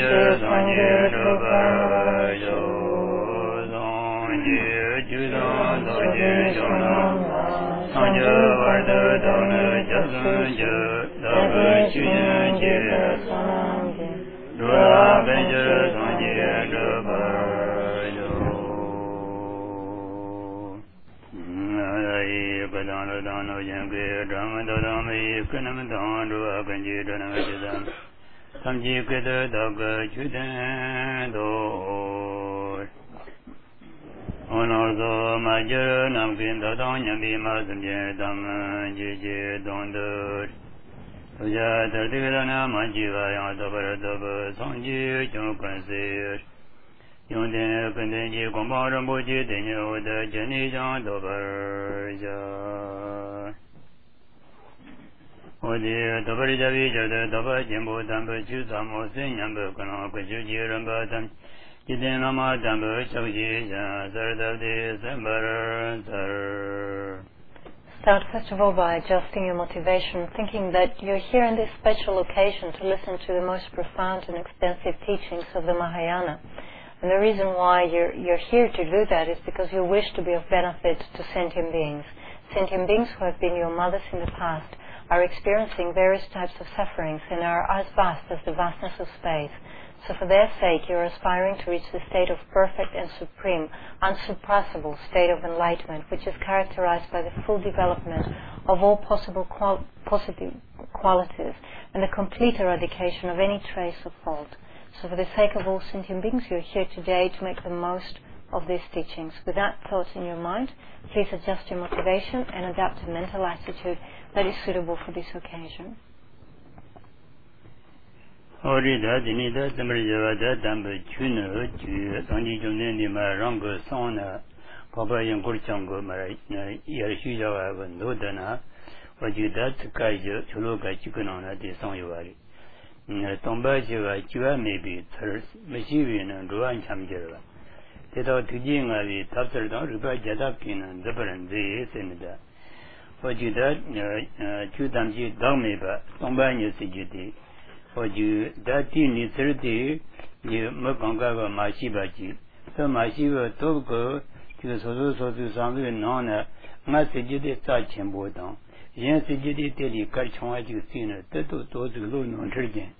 Start first of all by adjusting your motivation, thinking that you're here on this special occasion to listen to the most profound and expensive teachings of the Mahayana. And the reason why you're here to do that is because you wish to be of benefit to sentient beings. Sentient beings who have been your mothers in the past are experiencing various types of sufferings and are as vast as the vastness of space. So for their sake, you're aspiring to reach the state of perfect and supreme, unsurpassable state of enlightenment, which is characterized by the full development of all possible positive qualities and the complete eradication of any trace of fault. So for the sake of all sentient beings, you're here today to make the most of these teachings. With that thought in your mind, please adjust your motivation and adapt a mental attitude that is suitable for this occasion. Orida dinida tamrjavada tambe chuno ju tanji jumne ni ma rango sona papa yang kurchango mara yarshu jawa go nodana wajida tkajo chulo ga chikona de songyawari tomba jiwa jiwa mebi thar meshiwi na ruan chamjera tedo tujinga bi tapsar da ruba jadap kinan zabaran de senida wajida chudamji dangmeba tomba nyu sijiti Oju dati ni sirti ni makanga ga mashibaji so mashiba tobko ti soso sambe nona nga sejide sa chenbo dang yin sejide te li kar chwa ji sin te to zu lo no chirjin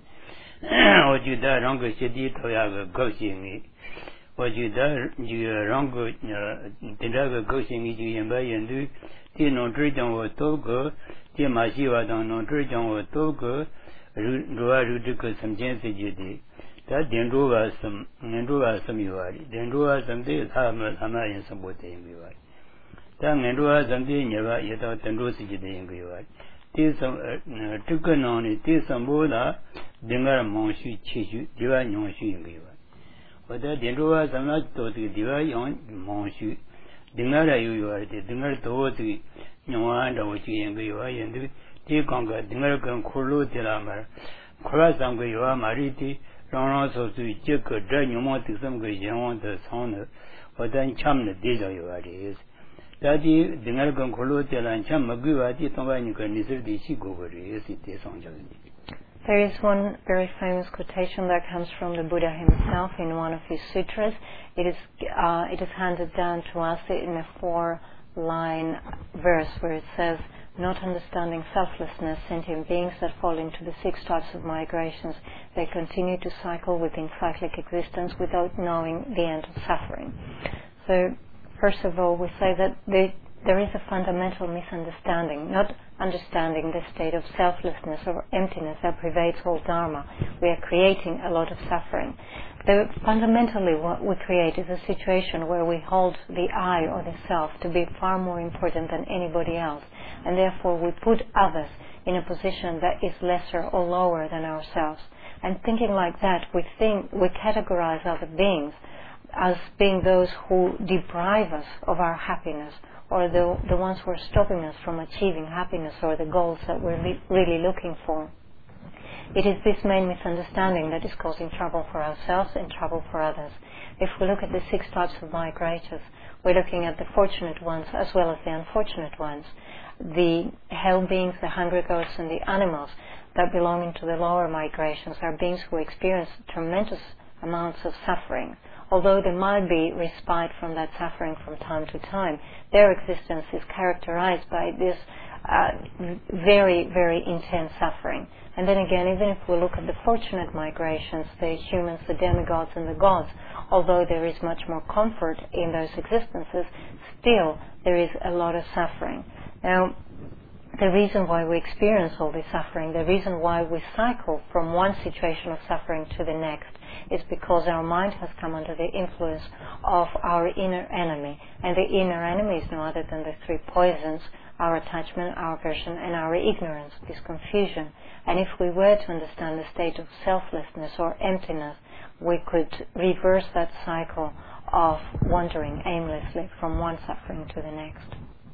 oju da rang ge shidi thoya ga gaushi ni oju da ji rang ge tin da ga gaushi ni ji yin ba yin du ti no chirjin wo tobko ti mashiba dang no chirjin wo tobko Rua Ruduka some Jensiji, that Dendruva some Nendruva some Yuari, Dendruva some days Hama in some bote in Yuari. Tang Nendruva some day never yet out Dendrosiji in Yuari. Tis some Tukanoni, tis some Bola, Dingar Monshi Chishu, Diva Yonshi in Yuari. But that Dendruva some not to the Diva Yon Monshi, Dingara Yuari, Dingar Toti, Noanda Ochi in Yuari and Tikonga, Dingarkan Kulu Tilamar, Kurasanga Yua Mariti, Ronoso to Jika, Dranumoti, some good young the son, or then Cham the Dija Yuari is. Daddy, Dingarkan Kulu Tilan Cham Maguati, Tonganika, Nizerdi Shigori, is it is on Jagi. There is one very famous quotation that comes from the Buddha himself in one of his sutras. It is handed down to us in a 4-line verse where it says, not understanding selflessness, sentient beings that fall into the 6 types of migrations, they continue to cycle within cyclic existence without knowing the end of suffering. So, first of all, we say that there is a fundamental misunderstanding, not understanding the state of selflessness or emptiness that pervades all Dharma. We are creating a lot of suffering. Fundamentally, what we create is a situation where we hold the I or the self to be far more important than anybody else, and therefore we put others in a position that is lesser or lower than ourselves. And thinking like that, we categorize other beings as being those who deprive us of our happiness, or the ones who are stopping us from achieving happiness or the goals that we're really looking for. It is this main misunderstanding that is causing trouble for ourselves and trouble for others. If we look at the 6 types of migrators, we're looking at the fortunate ones as well as the unfortunate ones. The hell beings, the hungry ghosts and the animals, that belong into the lower migrations are beings who experience tremendous amounts of suffering. Although there might be respite from that suffering from time to time, their existence is characterized by this very, very intense suffering. And then again, even if we look at the fortunate migrations, the humans, the demigods, and the gods, although there is much more comfort in those existences, still there is a lot of suffering. Now, the reason why we experience all this suffering, the reason why we cycle from one situation of suffering to the next, is because our mind has come under the influence of our inner enemy. And the inner enemy is no other than the three poisons: our attachment, our aversion, and our ignorance, this confusion. And if we were to understand the state of selflessness or emptiness, we could reverse that cycle of wandering aimlessly from one suffering to the next.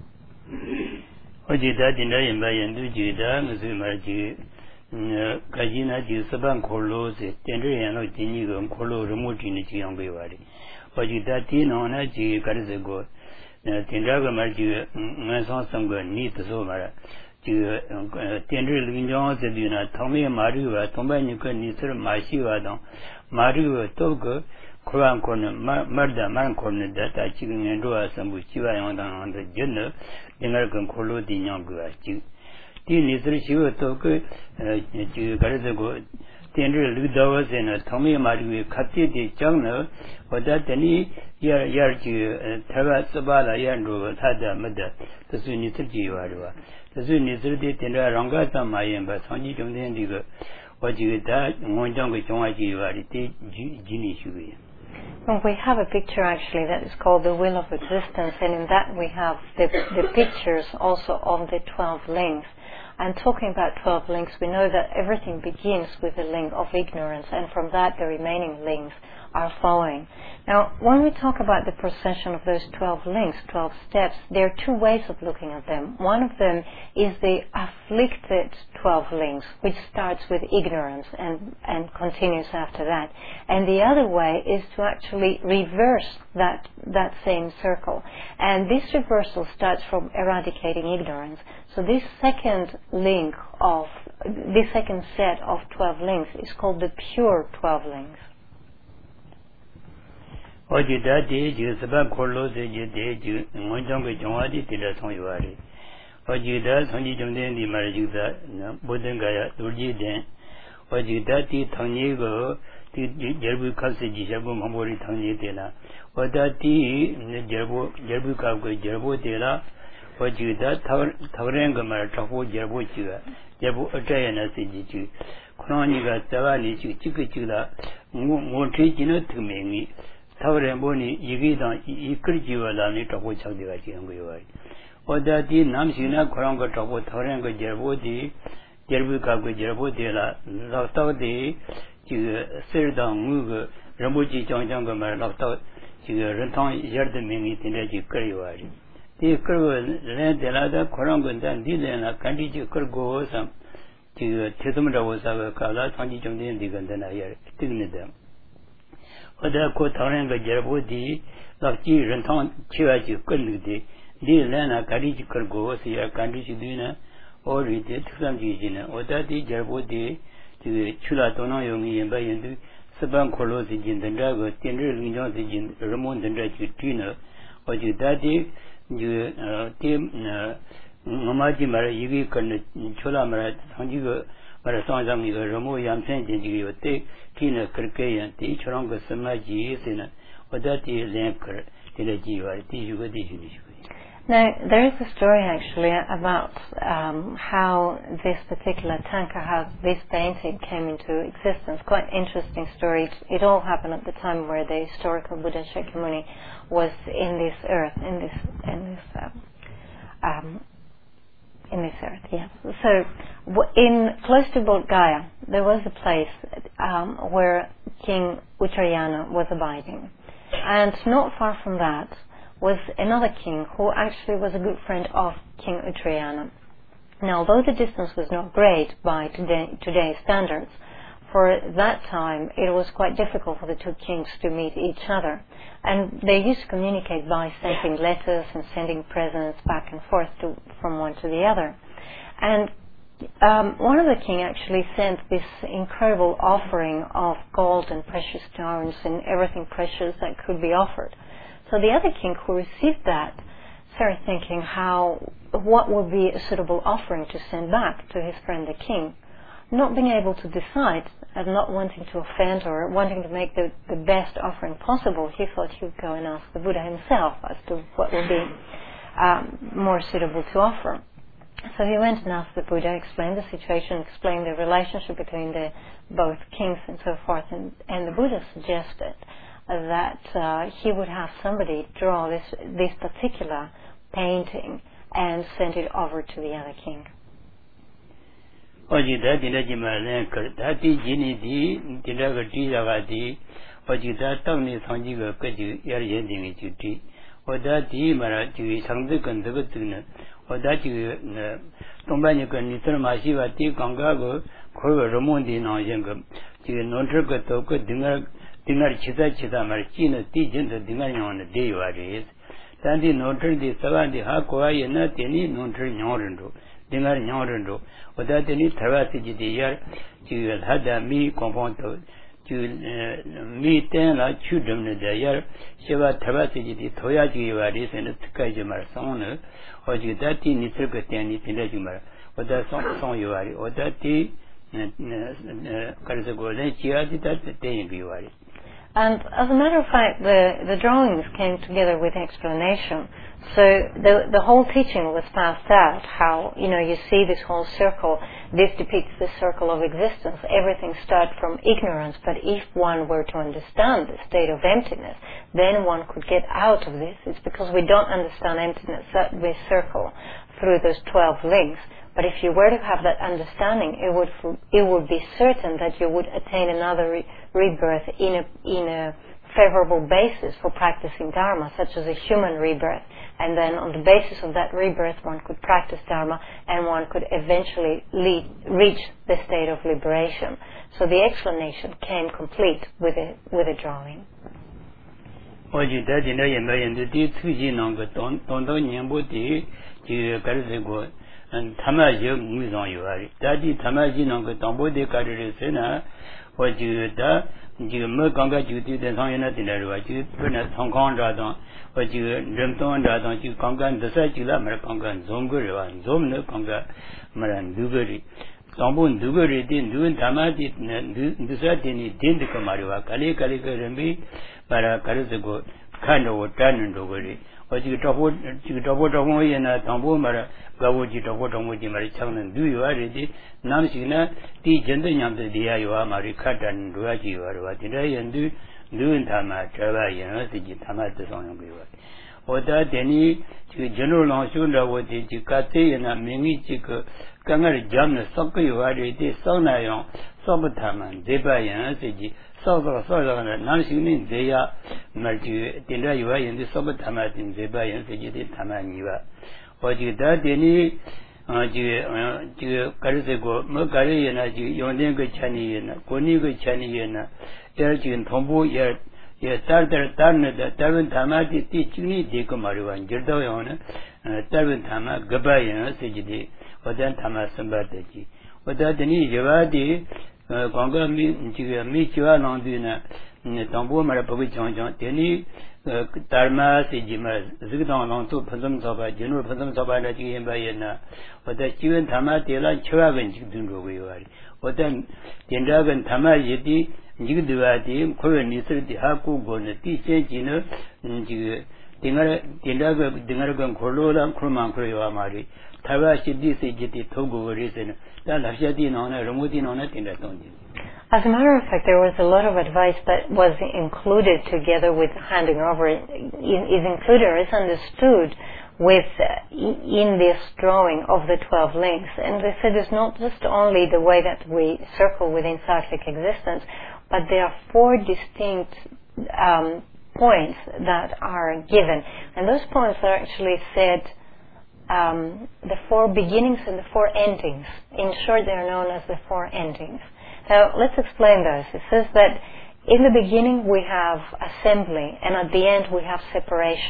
Kajina ji saban kolo se tendre yano tini go kolo remote ni ji yang be wari oji da ti no na ji kar se go tendra go mar ji ngan sang sang go ni to so mara ji tendre lin jong se bi na thome ma ru wa thomba ni ko ni sir ma shi wa dong ma ru to go kuran ko ne marda man ko ne da ta ji ngen ro a sam bu chi wa yang dang de jin ne dengar go kolo di nyang go ji ti ni sir shi wo to ko ji kar se go tendre lu da wa se na thome ma ru kha ti de chang ne wa da tani yar ji ta ba sa ba la yan ro ta da ma da to su ni sir ji wa ro to su ni sir de tendre rang ga ta ma yin ba sang ji jong den di go wa ji da ngong jang ge chong wa ji wa ri ti ji ni shu ge. Well, we have a picture actually that is called the Wheel of Existence, and in that we have the pictures also of the 12 links. And talking about 12 links, we know that everything begins with the link of ignorance, and from that the remaining links are following. Now, when we talk about the procession of those 12 links, 12 steps, there are two ways of looking at them. One of them is the afflicted 12 links, which starts with ignorance and continues after that. And the other way is to actually reverse that same circle. And this reversal starts from eradicating ignorance. So this second set of 12 links is called the pure 12 links. Oji da de ji saban kolo se ji de ji ngong jang ge jong wa di ti da song yu wa ri oji da song ji jong den di ma ji da bo den ga ya du ji den oji da ti thang ni go ti jer bu kha se ji ja bo ma bo ri thang ni de la o da ti jer bu ka go jer bo de la oji da thaw ren ga ma ta bo jer bo ji ga jer bo a ta ya na se ji ji khona ni ga ta ba ni ji ji ge ji la ngo thi ji na tu me ni Tavren boni yigidan ikir jiwala ni tapo chakdiga chiyangu yuwari. Oda di namshina kuranga tapo tavrenga jerbo di jerbu kago jerbo di la laktaw di jiga sirda nguga rambuchi changchanga mara laktaw jiga rintang yarda mingi tinda jiga kar yuwari. Di kirgo len di la da kuranga dan di len la kandi jiga kirgo sam jiga titumra wasaga kala tangi changden diga dana yari tignida. Oda ko tawren ga jerbo di lakchi rentang chiwa ji kun de di lena kari ji kar go se ya kandi ji dina or ri de tsam ji ji na oda di jerbo di ji chula tono yong yin ba yin du saban kholo ji jin den da go tin ri ling jong ji jin remon den da ji tina o ji da di ji tim ngama ji mara yigi kan chula mara sang ji go mara sang jang ni go remo yam chen ji ji yo te tina karke yan ti chorang go samaji sina oda ti len kar ti le ji wa ti yu go di ju ni. Now, there is a story actually about how this particular tanka, how this painting came into existence. Quite interesting story. It all happened at the time where the historical Buddha Shakyamuni was in this earth, in this earth, yeah. So, close to Bodh Gaya, there was a place where King Uttarayana was abiding. And not far from that was another king who actually was a good friend of King Uttarayana. Now, although the distance was not great by today's standards, for that time it was quite difficult for the two kings to meet each other. And they used to communicate by sending letters and sending presents back and forth from one to the other. And One of the king actually sent this incredible offering of gold and precious stones and everything precious that could be offered. So the other king who received that started thinking what would be a suitable offering to send back to his friend the king. Not being able to decide and not wanting to offend or wanting to make the best offering possible, he thought he would go and ask the Buddha himself as to what would be more suitable to offer. So he went and asked the Buddha, explained the situation, explained the relationship between the both kings and so forth, and the Buddha suggested that he would have somebody draw this particular painting and send it over to the other king. Dingar Nyorando, without any Tavati Yar, to Hadami Componto, to meet ten like children the year, Shiva Tavati, Toyaji Varis and Kajamar Sona, or Judati Nitricatani Tinajumar, or that song you are, or that tea, Karazago, that the day you are. And as a matter of fact, the drawings came together with explanation. So the whole teaching was passed out, how, you see this whole circle, this depicts the circle of existence. Everything starts from ignorance, but if one were to understand the state of emptiness, then one could get out of this. It's because we don't understand emptiness that we circle through those 12 links. But if you were to have that understanding, it would be certain that you would attain another rebirth in a favorable basis for practicing Dharma, such as a human rebirth. And then on the basis of that rebirth, one could practice Dharma and one could eventually reach the state of liberation. So the explanation came complete with a drawing. And Tamajo Muzon you are. Daddy Tamajino Tombo de Carrisena, what you da, you Muganga, you did the Zona dinner, what you put at Hong Kong Radon, what you Remton Radon, you Kongan, the Sajula, Marakongan, Zonguru, and Zomno Konga, Maran Duguri. Tombun Duguri didn't do Tamadi, the Satini didn't come Mariwa, Kali Rembi, Para Carrisago, kind of Tanan Duguri. What you talk about and a Tombo Mara, Gawoji talk about Marichan, do you already? Namsina, the gender yam the Diawa, Maricat and Duaji, or what did I and do in Tama, Trava, the Tamatas on you. Or that any general Lansunda, what did you cut and a mini chico, Kangar Jam, the soccer you already, Sonayon, Sobataman, Debayan, Siji. So Namsini, they are Marju, Tindra, and the Sobatamat in Zeba and Sejid Tamaniva. What you that any Karisego, Mokari and Yonega Chani and Koniga Chani and Erjin Tombo, yet Tartar Tarna, the Tarvin Tamati teaching Decomaruan, Jerdoyona, Tarvin Tama, Gabayan, Sejidi, or then Tamasambataji. What that any Javadi. Conga Michua Londina, Tombo Marapavichon, Teni, Tarma, Sijima, Zidon on two Pazum Soba, General Pazum Soba, and Bayana, or the Chivan Tama, Tela, Churavan, Jidungo, or then Tindagan Tama Yeti, Jiduati, Korean Nisri, Haku, Gona, Tisha, Tindagan Korola, Kruman Korea Mari, Tavashi, Disi, Togo, reason. As a matter of fact, there was a lot of advice that was included together with handing over, is included or is understood in this drawing of the 12 links. And they said it's not just only the way that we circle within cyclic existence, but there are 4 distinct points that are given. And those points are actually said the 4 beginnings and the 4 endings. In short, they are known as the 4 endings. Now, let's explain those. It says that in the beginning we have assembly, and at the end we have separation.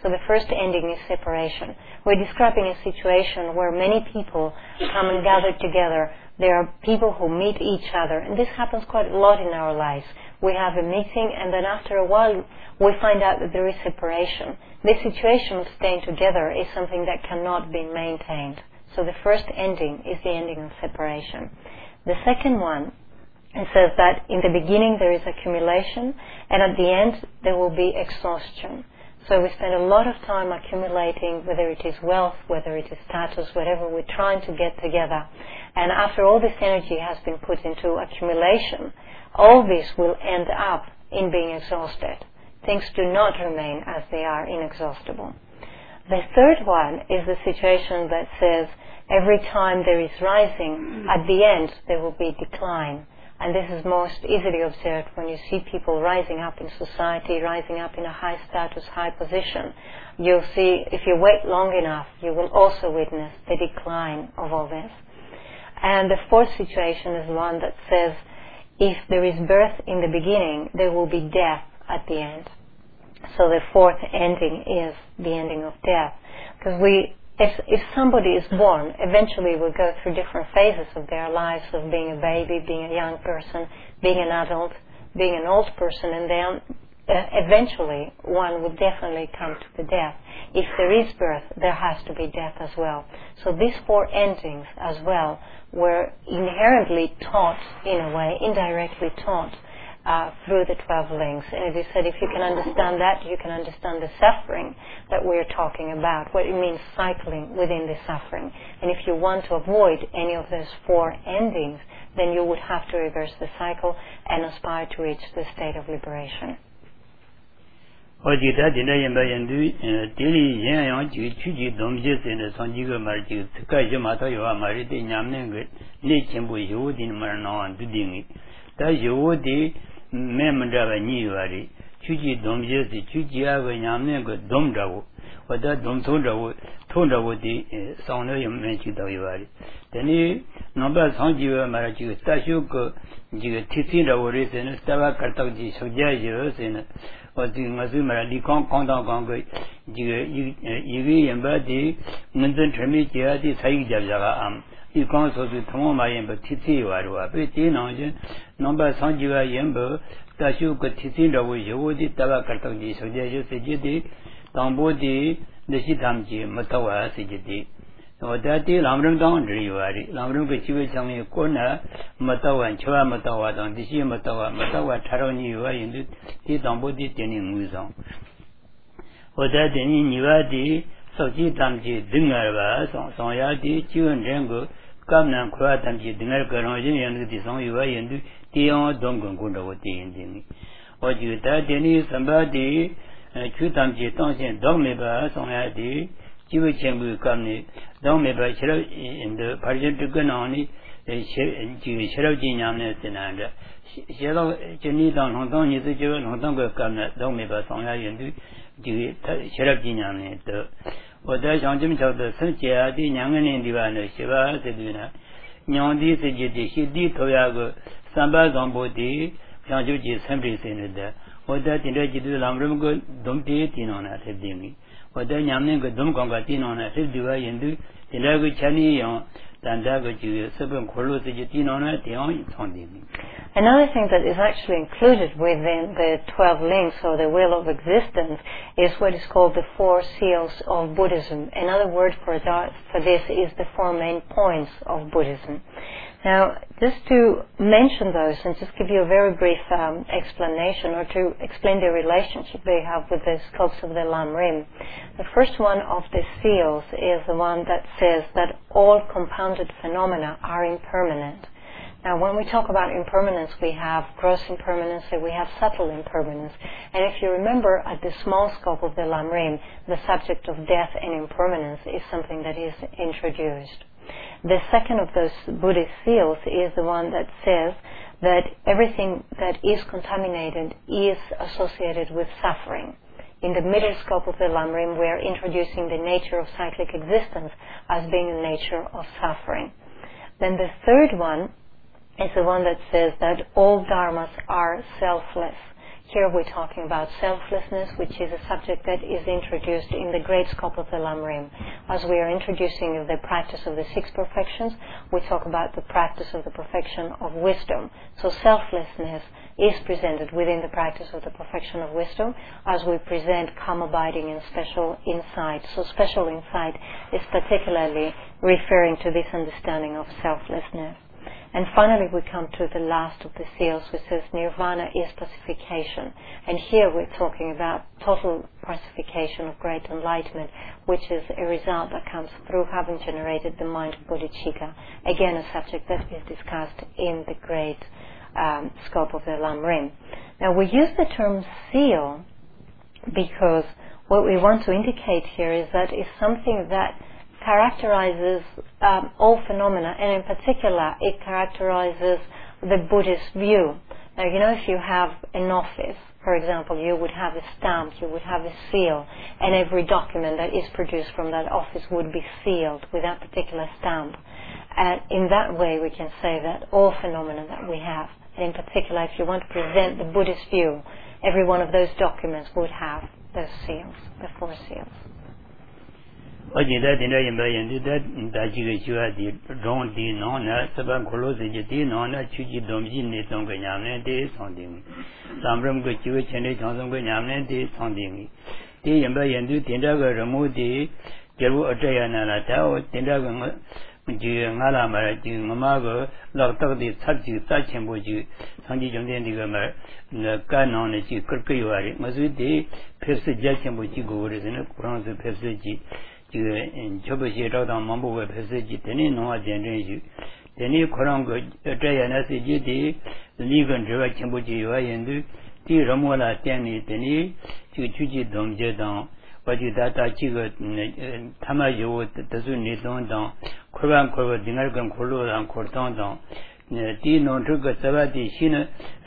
So the first ending is separation. We're describing a situation where many people come and gather together. There are people who meet each other, and this happens quite a lot in our lives. We have a meeting, and then after a while, we find out that there is separation. This situation of staying together is something that cannot be maintained. So the first ending is the ending of separation. The second one, it says that in the beginning there is accumulation, and at the end there will be exhaustion. So we spend a lot of time accumulating, whether it is wealth, whether it is status, whatever we're trying to get together. And after all this energy has been put into accumulation, all this will end up in being exhausted. Things do not remain as they are, inexhaustible. The third one is the situation that says every time there is rising, at the end there will be decline. And this is most easily observed when you see people rising up in society, rising up in a high status, high position. You'll see, if you wait long enough, you will also witness the decline of all this. And the fourth situation is one that says, if there is birth in the beginning, there will be death at the end. So the fourth ending is the ending of death. Because if somebody is born, eventually will go through different phases of their lives, of being a baby, being a young person, being an adult, being an old person, and then eventually one would definitely come to the death. If there is birth, there has to be death as well. So these four endings as well were inherently taught, in a way, indirectly taught, through the 12 links. And as I said, if you can understand that, you can understand the suffering that we're talking about, what it means cycling within the suffering. And if you want to avoid any of those four endings, then you would have to reverse the cycle and aspire to reach the state of liberation. 어디다 디나연바연도 데리 연양 주지 dom제스는 선지가 말지 특가지 마타요와 말이데 냠는 거네 전부 요디는 말 나온 두딩이 다 요디 매문다가 니요리 주지 dom제스 주지하고 냠는 거 dom다고 어다 dom소다고 통다고디 상노 연매지도 요리 데니 넘바 상지와 말지 따쇼고 지가 티티라고 그래서는 스타바 kartak지 소자여서는 어디 무슨 말 리콘 콘당광고 이게 연바디 문전 처미지야디 사이자자가 이 관소도 통마연 버티티 와로와 베티나지 넘바 상지와 연버 다슈고 티티라고 요디 따바 kartak지 소자여서지디 당보디 내시담지 못와 세지디 어다디 람릉당 리와리 람릉그 집에 장에 꼬나 못와 저와 못와 당 디시 못와 차로니와 인도 디 당보디 되니 무상 어다디니 니와디 소지 담지 등어가 성야디 지원된거 감난 코아 담지 등어 거론진 연디 성유와 인도 디용 동근군도 디인디니 어지다 되니 선바디 주담지 동신 동메바 성야디 지위 전부 감니 동메바 싫어 인도 발전 듣거나니 지위 싫어 지냐면 쓰나데 싫어 전이당 홍동이도 저 홍동거 감나 동메바 성야 인도 지위 싫어 지냐면 또 어디 장점 저도 선지야디 냥은인 디바는 시바 세드나 냥디 세지디 시디 토야고 삼바 정보디 장주지 선비세는데 어디 진짜지도 남름고 domti tinona sebdimi oda nyamne go domkonga tinona sebdiwa yendu dilago chani yon dandago ji sebon kholo seji tinona tiong thondimi. Another thing that is actually included within the 12 links or the wheel of existence is what is called the 4 seals of Buddhism. Another word for this is the 4 main points of Buddhism. Now, just to mention those and just give you a very brief explanation or to explain the relationship they have with the sculpts of the Lam Rim. The first one of the seals is the one that says that all compounded phenomena are impermanent. Now, when we talk about impermanence, we have gross impermanence and we have subtle impermanence. And if you remember, at the small scope of the Lam Rim, the subject of death and impermanence is something that is introduced. The second of those Buddhist seals is the one that says that everything that is contaminated is associated with suffering. In the middle scope of the Lam Rim, we are introducing the nature of cyclic existence as being the nature of suffering. Then the third one is the one that says that all dharmas are selfless. Here we're talking about selflessness, which is a subject that is introduced in the great scope of the Lamrim. As we are introducing the practice of the 6 perfections, we talk about the practice of the perfection of wisdom. So selflessness is presented within the practice of the perfection of wisdom as we present calm abiding and special insight. So special insight is particularly referring to this understanding of selflessness. And finally we come to the last of the seals, which says nirvana is pacification. And here we're talking about total pacification of great enlightenment, which is a result that comes through having generated the mind of bodhicitta. Again, a subject that is discussed in the great scope of the Lamrim. Now we use the term seal because what we want to indicate here is that it's something that characterizes all phenomena, and in particular it characterizes the Buddhist view. Now, if you have an office, for example, you would have a stamp, you would have a seal, and every document that is produced from that office would be sealed with that particular stamp. And in that way we can say that all phenomena that we have, and in particular if you want to present the Buddhist view, every one of those documents would have those seals, the 4 seals. That Chobashi Radam Mambo Pesagi, Teni Noa Generation, Teni Korango, Diana Siji, Ligan Java Chambuji, Yendu, T. Ramola Tani, Teni, Chuchi Dom Jedon, Wajidata Chiga, Tamayo, Tazuni Dondon, Koran Kova, Dinargan Kolo, and Cortondon, T. Non Truga Savati, Shina,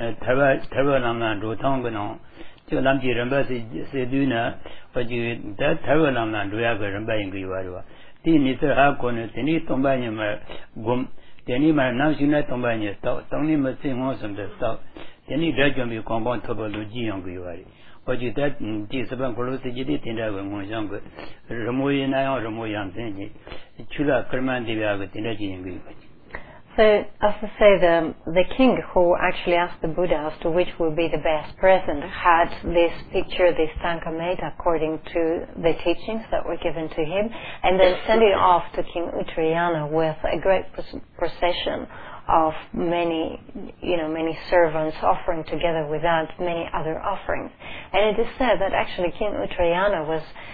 Tavanam, Rotanganon. Lamji Rambasi Seduna, but you that Tavalam Duaga Rambaying Givarua. Tiniter Hakon, Teni Tombanya Gum, Teni Marnasuna Tombanya, Tony Massing Awesome the South, Teni Dragon be compound topology on Givari. But you that Tisaban Colosiji Tindago Monjango, Ramoyan Ramoyan Senji, Chula Kerman Divago Tinaji in Givari. So, as I say, the king who actually asked the Buddha as to which would be the best present had this picture, this tanka made according to the teachings that were given to him, and then sent it off to King Uttayana with a great procession of many servants offering together with that many other offerings. And it is said that actually King Uttayana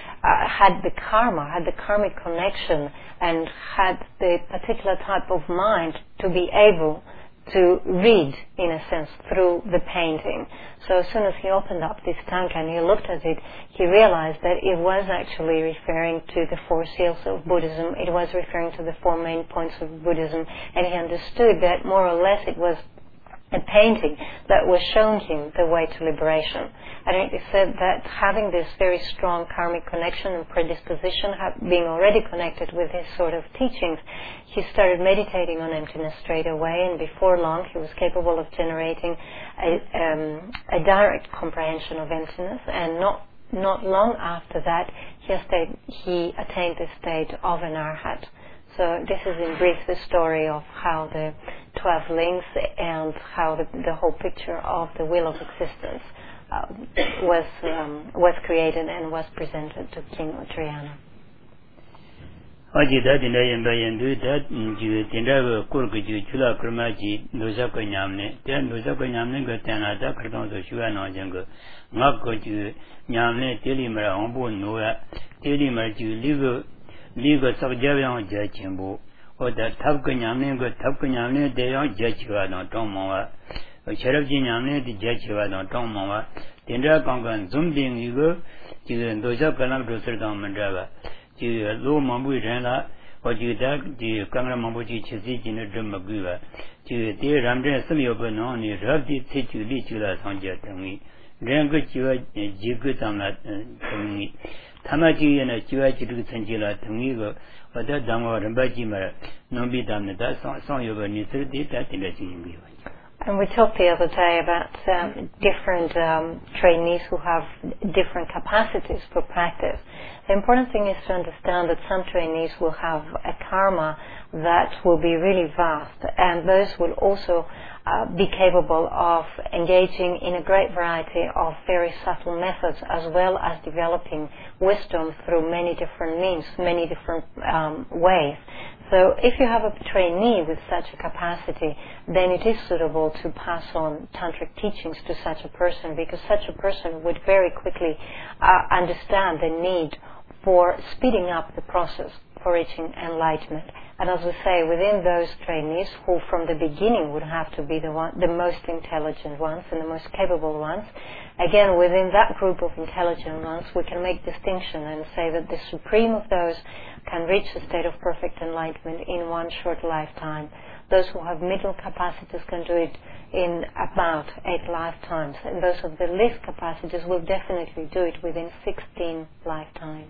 had the karmic connection, and had the particular type of mind to be able to read, in a sense, through the painting. So as soon as he opened up this tanka and he looked at it, he realized that it was actually referring to the 4 seals of Buddhism. It was referring to the 4 main points of Buddhism, and he understood that more or less it was a painting that was showing him the way to liberation. And it is said that having this very strong karmic connection and predisposition, being already connected with his sort of teachings, he started meditating on emptiness straight away, and before long he was capable of generating a direct comprehension of emptiness, and not long after that he attained the state of an arhat. So this is in brief the story of how the 12 links and how the whole picture of the wheel of existence was created and was presented to King Uttayana. Liga Sabjavian Jachimbo, or that Tapkanyamne, they are Jachiva, not Tomoa, or Cherabjinamne, the Jachiva, not Tomoa, Tindra Kongan, Zumding Yugo, to Doja Kalam to Serdam Mandava, to Low Mambu Rena, or to that, the Kamra Mambuji Chizit in a Drumaguva, to the Ramdre Samiobanon, you have the Titu Litula Sanja Tangi, Rangutua, Jigutamat Tangi. Tamaji and a Chivachi Sanjila Tangigo, or that Damo Rambajima, Nombi Damna, that song over Nisr did that in the Jimmy. And we talked the other day about different trainees who have different capacities for practice. The important thing is to understand that some trainees will have a karma that will be really vast, and those will also be capable of engaging in a great variety of very subtle methods, as well as developing wisdom through many different means, many different ways. So if you have a trainee with such a capacity, then it is suitable to pass on tantric teachings to such a person, because such a person would very quickly understand the need for speeding up the process for reaching enlightenment. And as we say, within those trainees who from the beginning would have to be the most intelligent ones and the most capable ones, again, within that group of intelligent ones, we can make distinction and say that the supreme of those can reach a state of perfect enlightenment in one short lifetime. Those who have middle capacities can do it in about 8 lifetimes, and those of the least capacities will definitely do it within 16 lifetimes.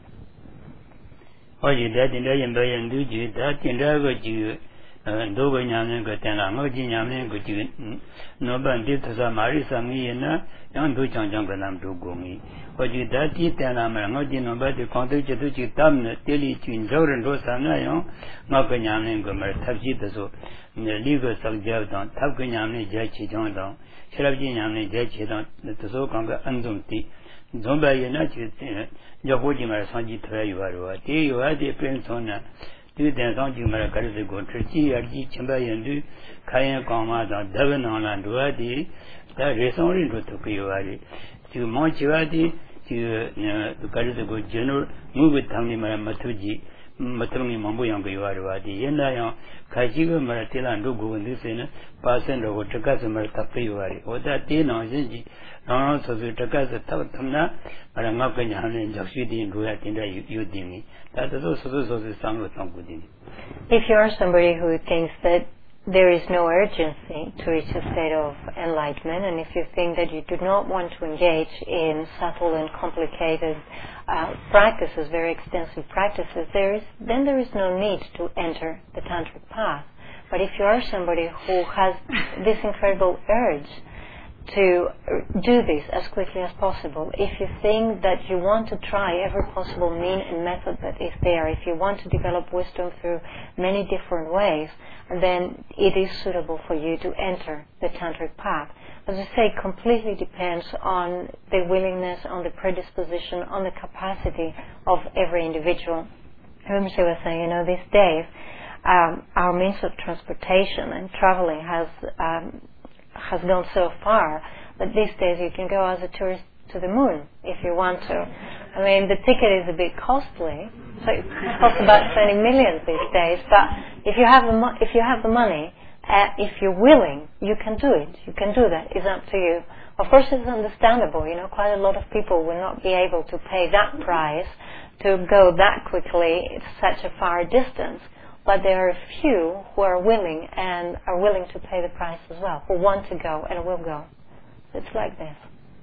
That in the Embayan do that in the Dogo Yaman got an Amoji Yaman got you no bandit as a Marisami and do Chanjanganam to Gumi. What you that it and I'm not in about the contact to Tamna, Tilly to Injor and Rosanayo, Makanyaman Gomer, Tabjitazo, the legal subject on Tabkanyamni Jachi Jondan, Sharabjinamni Jachi, the Sokanga Andumti. Zomba United, Jahojima Sanji Trayu, you had the prince on two dance on Jumara go Trichy, Arji Chambayandu, Kayan Kamada, Devon on Anduadi, that is only to Tokyo, to Monchiadi, to Karizago General, move with Tamima Matuji, Matumi Mamboyanga Yuadi, Yenda, Kajigo Maratila and Dugu in this in Pasan or Chakasama Tapayuari, or that day no Zinji. No, so the Takasa Tamna, but I'm not going to have in Joshidi and Ruat in the Udini. That is also the song with Tongudin. If you are somebody who thinks that there is no urgency to reach a state of enlightenment, and if you think that you do not want to engage in subtle and complicated practices, very extensive practices, there is no need to enter the tantric path. But if you are somebody who has this incredible urge to do this as quickly as possible, if you think that you want to try every possible mean and method that is there, if you want to develop wisdom through many different ways, then it is suitable for you to enter the tantric path. As I say, it completely depends on the willingness, on the predisposition, on the capacity of every individual. Rimshi was saying, these days, our means of transportation and traveling has gone so far that these days you can go as a tourist to the moon if you want to. I mean, the ticket is a bit costly, so it costs about 20 million these days. But if you have the money, if you're willing, you can do it. You can do that. It's up to you. Of course, it's understandable. Quite a lot of people will not be able to pay that price to go that quickly. It's such a far distance. But there are a few who are willing and are willing to pay the price as well, who want to go and will go. It's like this.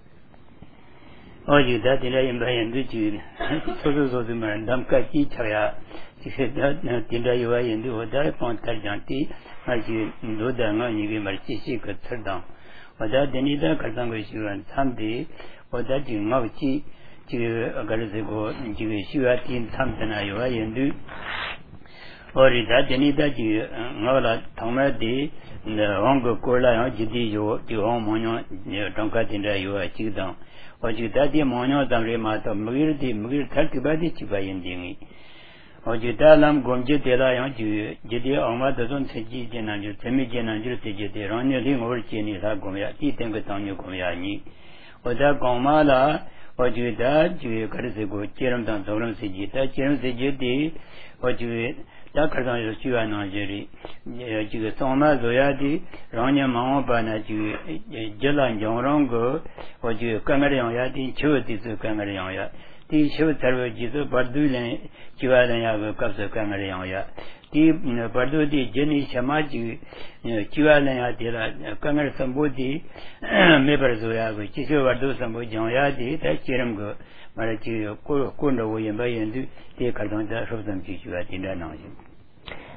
Oh, you that in the Embayan do you so the man, Damkaki Chaya, she said that Tinda you are in the Oda Pontajanti, as you know the man you give Marchi could turn down. Or that the Nida Katango you and Sunday, or that you know Chi to Garazago, you are in something I and do. Or that any that you know that Tomadi, the Hongo Kola, Jidi, you home mono, don't cut in there, you are chill down. Or you that the mono, the remata, Mugir Talkibadi, Chiba Indini. Or you tell them, Gonjitela, you Jidi, Oma doesn't say Jin and you Temijan and you say Jidi, only over Chinese Agomia, eating with on your Komiani. Or that Gomala, or you that, you got to go, Chiram down, Solam Sijita, Chiram Sijiti, or you. Dakardan is you and Algeri. You Soma Zoyadi, Rania Mahopana, you Jela Jonrongo, or you Camarion Yadi, Chuti to Camarion Yat. The show Tarvajizo, Bardulin, Chualan Casa Camarion Yat. The Bardudi, Jenny Shamaji, Chualan Yadila, Camar Sambodi, Meberzoya, which is over do some Yadi, that Chiramgo.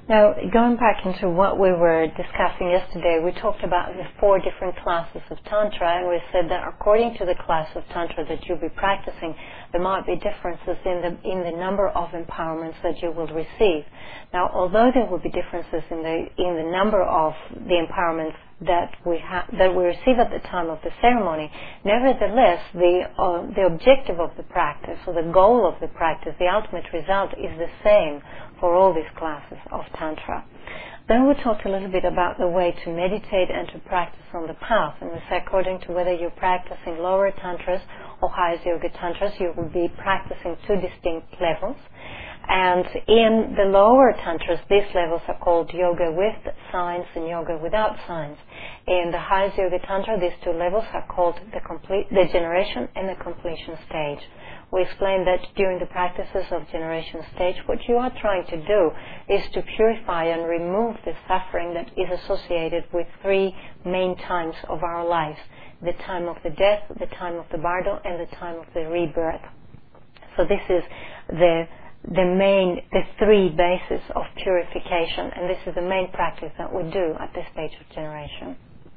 Now, going back into what we were discussing yesterday, we talked about the 4 different classes of Tantra, and we said that according to the class of Tantra that you'll be practicing, there might be differences in the number of empowerments that you will receive. Now, although there will be differences in the number of the empowerments that we receive at the time of the ceremony, nevertheless, the objective of the practice, or the goal of the practice, the ultimate result is the same for all these classes of Tantra. Then we talked a little bit about the way to meditate and to practice on the path, and we said according to whether you're practicing lower Tantras or highest Yoga Tantras, you will be practicing 2 distinct levels. And in the lower Tantras, these levels are called Yoga with Signs and Yoga without Signs. In the highest Yoga Tantra, these 2 levels are called the generation and the completion stage. We explained that during the practices of generation stage, what you are trying to do is to purify and remove the suffering that is associated with 3 main times of our lives: the time of the death, the time of the bardo, and the time of the rebirth. So this is the 3 bases of purification, and this is the main practice that we do at this stage of generation.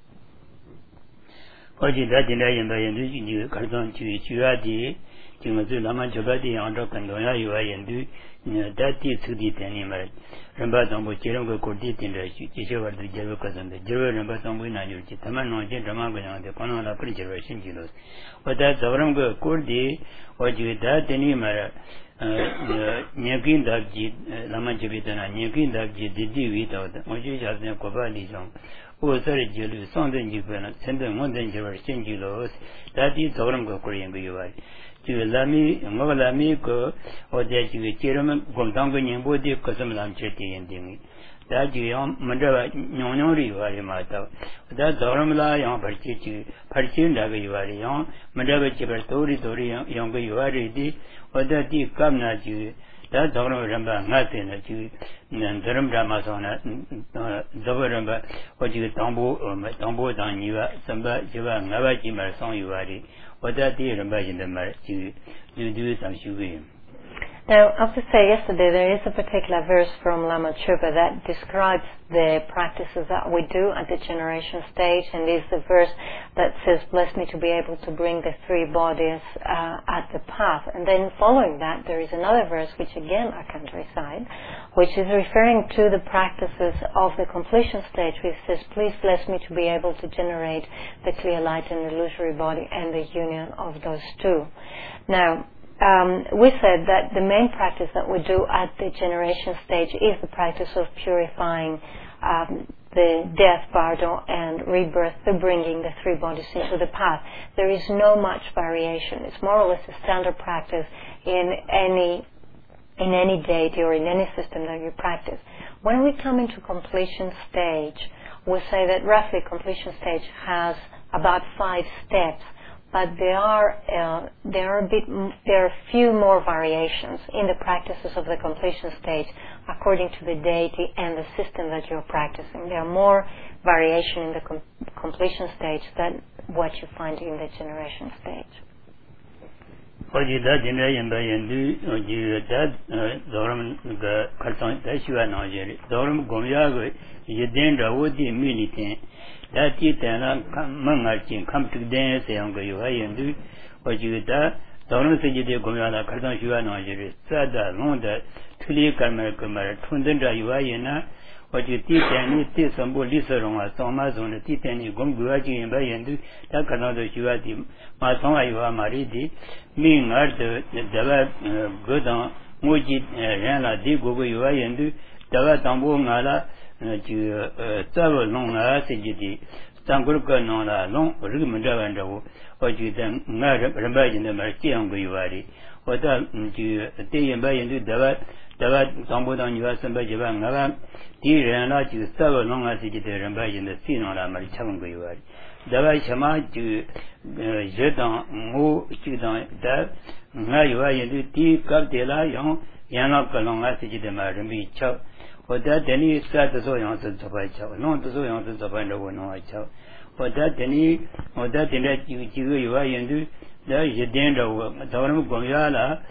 Now, I have to say, yesterday there is a particular verse from Lama Chupa that describes the practices that we do at the generation stage, and is the verse that says, "Bless me to be able to bring the 3 bodies at the path." And then following that, there is another verse, which again I can't recite, which is referring to the practices of the completion stage, which says, "Please bless me to be able to generate the clear light and illusory body and the union of those 2." Now, we said that the main practice that we do at the generation stage is the practice of purifying the death, bardo, and rebirth, through bringing the 3 bodies into the path. There is no much variation. It's more or less a standard practice in any deity or in any system that you practice. When we come into completion stage, we say that roughly completion stage has about 5 steps. But there are a few more variations in the practices of the completion stage according to the deity and the system that you're practicing. There are more variation in the completion stage than what you find in the generation stage. Dati tena mangarchin come to dance young you what you da don't say you gomala carton you are not sada londa tuli kamar tundra you are what you teach and it some listeron as Thomas on the titani gomguaji in bayandu that canada you are the masonga you are maridi mean art the good on moji rana di gogo you are and dava tambo ngala to travel long as it Tanguka Nona long Rigamanda or you then remember in the Martian Guivari or that you day and by and do Davat tumbled on you as and by Javan Nava, dear and not you travel long as it remember in the scene on Martian Guivari. Davat Shama to Jeton Mo Chidan that now you are in the tea cup de la young Yanaka long as it Marimbi Chow. For that, any start the soil answers of a child, not the soil answers of a no child. For that, any or that in that you are and do, there is a danger of Taram Goyala,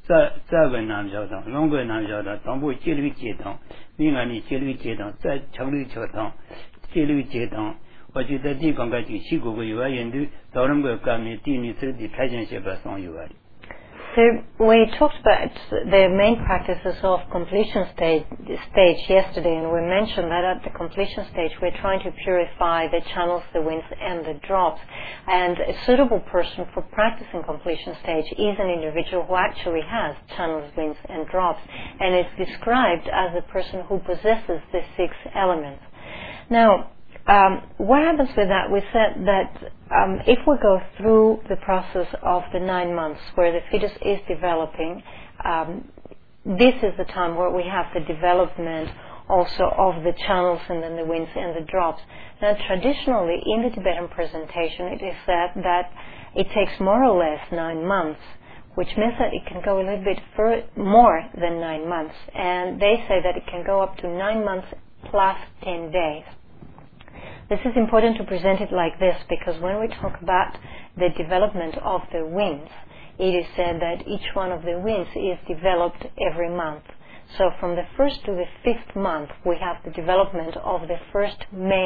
个南小堂，龙个南小堂，东部接律街堂，民安的接律街堂，在城里教堂，接律街堂。我觉得地方个就西国个有啊，人都到那个革命地里头的开展些个上有啊。 So we talked about the main practices of completion stage yesterday, and we mentioned that at the completion stage we're trying to purify the channels, the winds, and the drops. And a suitable person for practicing completion stage is an individual who actually has channels, winds, and drops, and is described as a person who possesses the 6 elements. Now, what happens with that? We said that if we go through the process of the 9 months where the fetus is developing, this is the time where we have the development also of the channels and then the winds and the drops. Now, traditionally, in the Tibetan presentation, it is said that it takes more or less 9 months, which means that it can go a little bit more than 9 months. And they say that it can go up to 9 months plus 10 days. This is important to present it like this because when we talk about the development of the winds, it is said that each one of the winds is developed every month. So from the 1st to the 5th month, we have the development of the first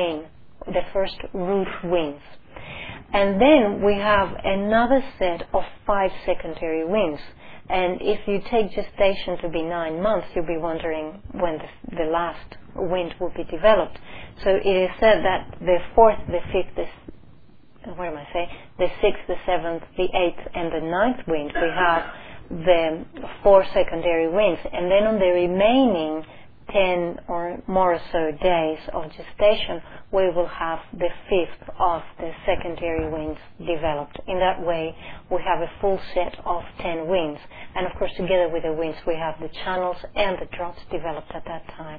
root winds. And then we have another set of 5 secondary winds. And if you take gestation to be 9 months, you'll be wondering when the last wind will be developed. So it is said that the 4th, the 5th, the 6th, the 7th, the 8th, and the 9th wind, we have the 4 secondary winds. And then on the remaining 10 or more or so days of gestation, we will have the 5th of the secondary winds developed. In that way, we have a full set of 10 winds. And of course, together with the winds, we have the channels and the drops developed at that time.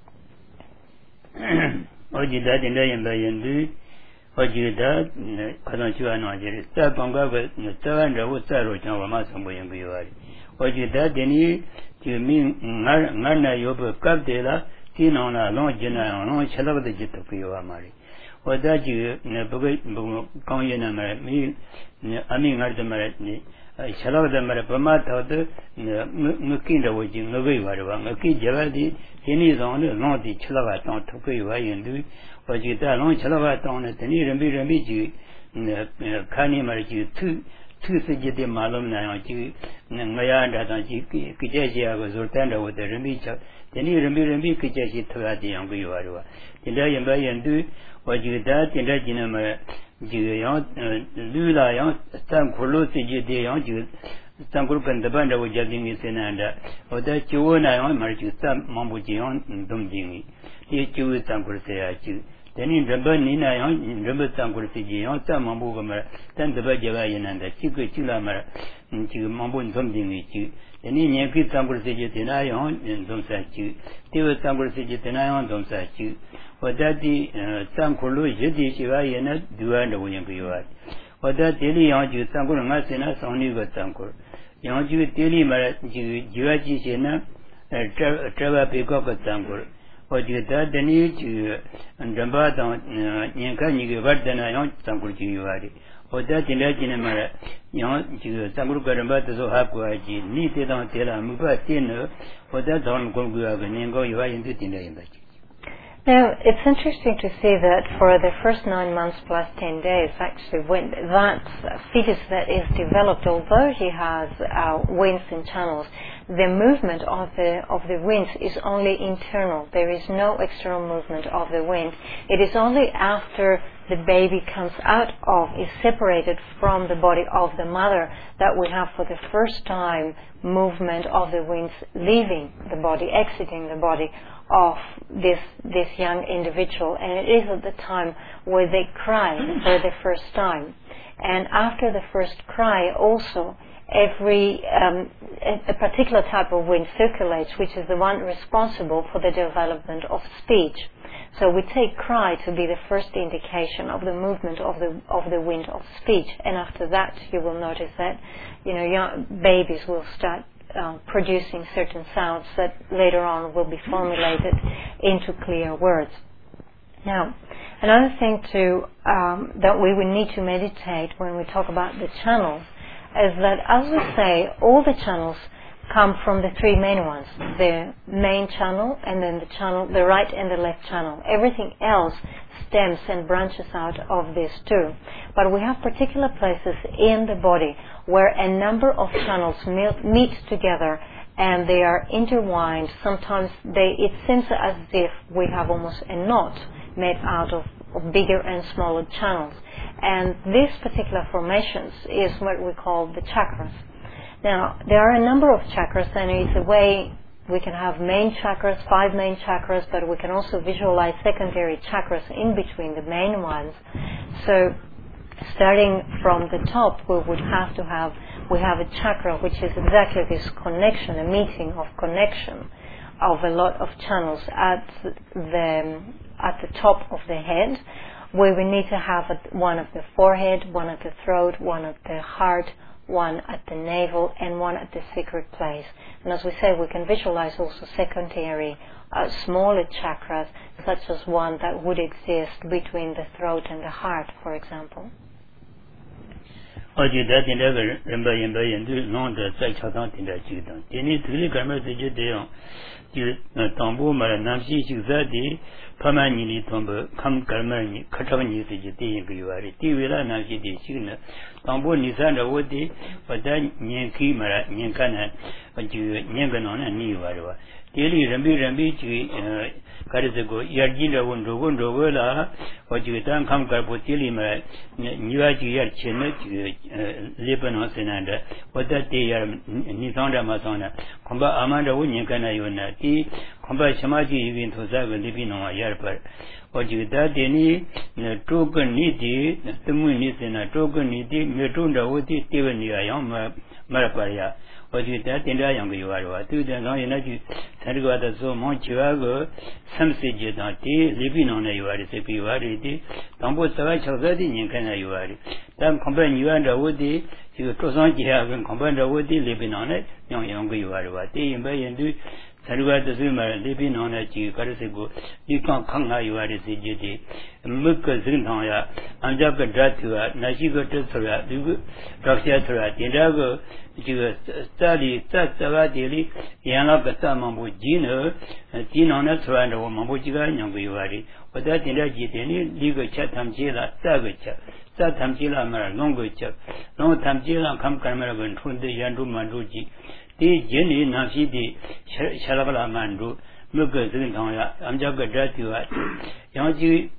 Now, it's interesting to see that for the first 9 months plus 10 days, actually, when that fetus that is developed, although he has winds and channels, the movement of the winds is only internal. There is no external movement of the wind. It is only after the baby comes out is separated from the body of the mother, that we have for the first time movement of the winds leaving the body, exiting the body of this young individual. And it is at the time where they cry for the first time. And after the first cry also, a particular type of wind circulates, which is the one responsible for the development of speech. So we take cry to be the first indication of the movement of the wind of speech. And after that, you will notice that, young babies will start producing certain sounds that later on will be formulated into clear words. Now, another thing that we would need to meditate when we talk about the channels is that, as we say, all the channels come from the three main ones, the main channel and then the right and the left channel. Everything else stems and branches out of these two. But we have particular places in the body where a number of channels meet together and they are intertwined. Sometimes it seems as if we have almost a knot made out of bigger and smaller channels. And these particular formations is what we call the chakras. Now, there are a number of chakras, and it's a way we can have main chakras, 5 main chakras, but we can also visualize secondary chakras in between the main ones. So, starting from the top, we have a chakra which is exactly this connection, a meeting of connection of a lot of channels at the top of the head, where we need to have one at the forehead, one at the throat, one at the heart, one at the navel, and one at the sacred place. And as we said, we can visualize also secondary smaller chakras, such as one that would exist between the throat and the heart, for example. Pamani Tombo, Kam Kalmani, Katavani, Yuari, Tivila Naji, Signa, Tombo Nisanda Wodi, but then Yanki Mara, Yankana, but you Yanganon and Niwara. Daily Rambi, Karisago, Yarjina Wundo, Willa, what you done come Carpotili Mara, Nuaji Yarchinet, Lebanon Senanda, what that day Nisanda Masona, Comba Amanda Wunyakana Yuna, Comba Shamaji even to Zaga living on a yarper. What you that any token needy, the moon is in a token needy, Metunda Woti, even Yama Maraparia. What you that in the young you are, to the Noyanaki, Sanguada so Monchiago, some sages not tea, living on a Yuari, Sepivari, Tombo Savach in Kana Yuari. Then combine you and the woody, you Tosanki have and combine the woody living on it, young you are, what they in Bay and do. Saruga Zuma living on a Chikarasigo, you can't come how you are the CGD, Muka Zintaya, Anjaka Dratua, Nashigo Tessera, Doxiatra, Tidago, you study Sastavadili, Yanaka Mambu Gino, Tino Nasra, or Mambujiga, Yanguari, but that in that Jitini, Ligo Chatam Jila, Savacha, Satam Jila Mara, Longocha, no Tamjila, Kam Kamaravan, Tunde Yandu Manduji. The Jenny Nashi Shalabala Mandu, Muka Zintaya, Amjaka Dratua, Yanji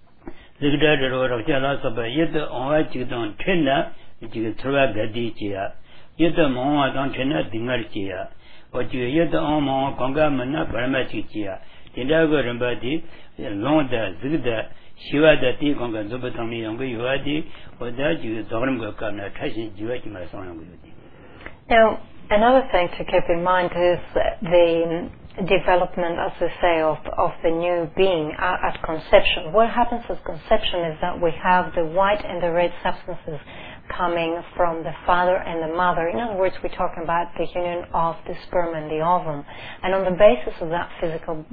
Zigdad or Jalasaba, yet the Onachidon Tena, which is Tragadicia, yet the Moa don Tena Dingarcia, what you yet the Omo Kongamana Paramaticia, Tindago Rambadi, Londa Zigda, Shiva the T Konga Zubatomi Yonga Yuadi, or that you Zoramga Kana, Tashi Juati Mason. Now, another thing to keep in mind is the development, as we say, of the new being at conception. What happens at conception is that we have the white and the red substances coming from the father and the mother. In other words, we're talking about the union of the sperm and the ovum. And on the basis of that physical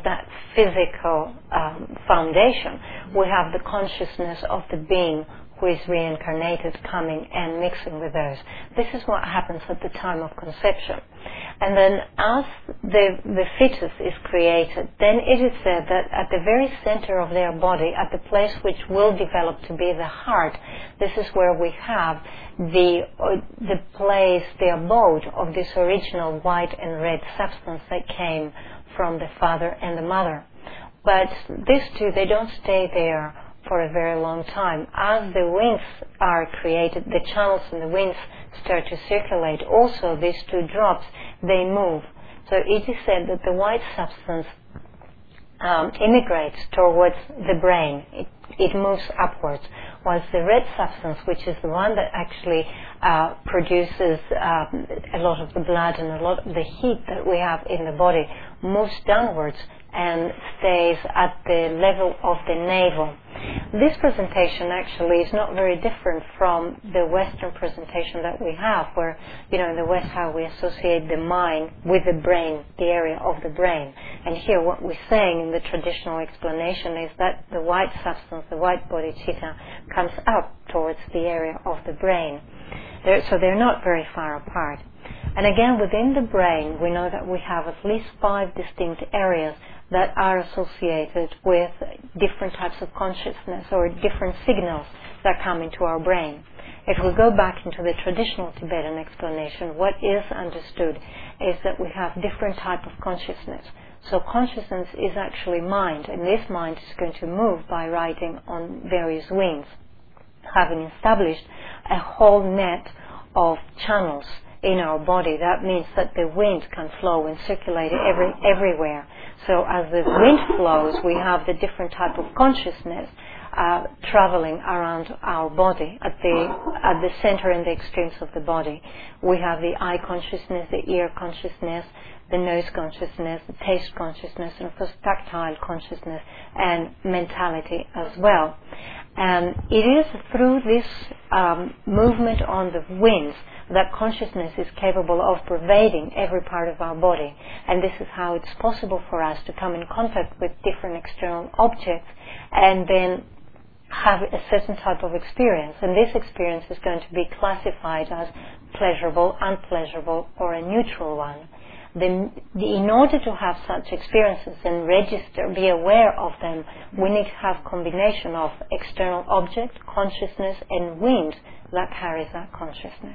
foundation, we have the consciousness of the being who is reincarnated coming and mixing with those. This is what happens at the time of conception. And then as the fetus is created, then it is said that at the very center of their body, at the place which will develop to be the heart, this is where we have the place, the abode of this original white and red substance that came from the father and the mother. But these two, they don't stay there for a very long time. As the wings are created, the channels in the wings start to circulate. Also, these two drops, they move. So it is said that the white substance immigrates towards the brain. It moves upwards, whilst the red substance, which is the one that actually produces a lot of the blood and a lot of the heat that we have in the body, moves downwards and stays at the level of the navel. This presentation actually is not very different from the Western presentation that we have, where, in the West, how we associate the mind with the brain, the area of the brain. And here what we're saying in the traditional explanation is that the white substance, the white bodhicitta, comes up towards the area of the brain. So they're not very far apart. And again, within the brain, we know that we have at least 5 distinct areas that are associated with different types of consciousness or different signals that come into our brain. If we go back into the traditional Tibetan explanation, what is understood is that we have different types of consciousness. So consciousness is actually mind, and this mind is going to move by riding on various wings, having established a whole net of channels in our body. That means that the wind can flow and circulate everywhere. So as the wind flows, we have the different type of consciousness traveling around our body at the center and the extremes of the body. We have the eye consciousness, the ear consciousness, the nose consciousness, the taste consciousness, and of course tactile consciousness and mentality as well. And it is through this movement on the winds that consciousness is capable of pervading every part of our body. And this is how it's possible for us to come in contact with different external objects and then have a certain type of experience. And this experience is going to be classified as pleasurable, unpleasurable, or a neutral one. In order to have such experiences and register, be aware of them, we need to have combination of external object, consciousness, and wind that carries that consciousness.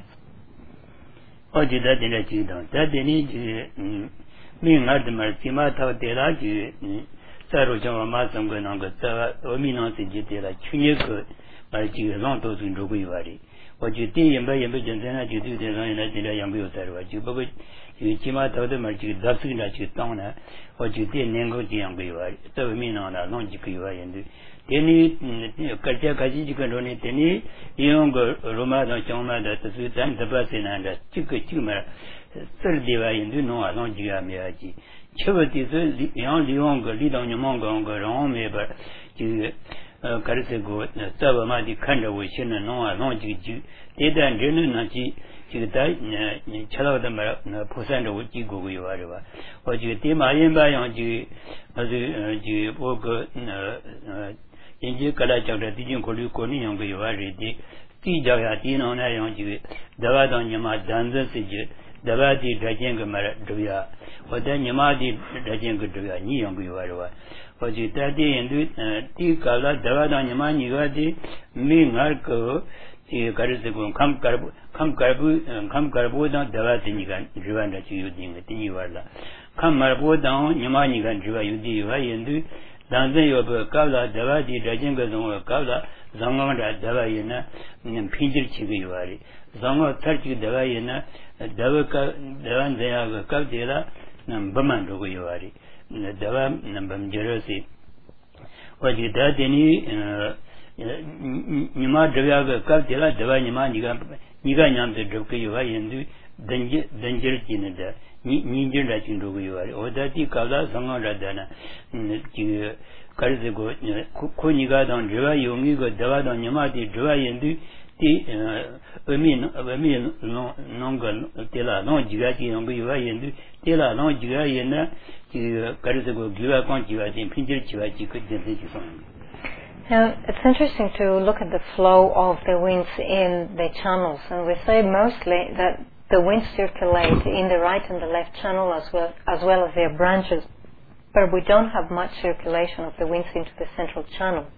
Now, it's interesting to look at the flow of the winds in the channels, and we say mostly that the winds circulate in the right and the left channel as well as their branches, but we don't have much circulation of the winds into the central channel.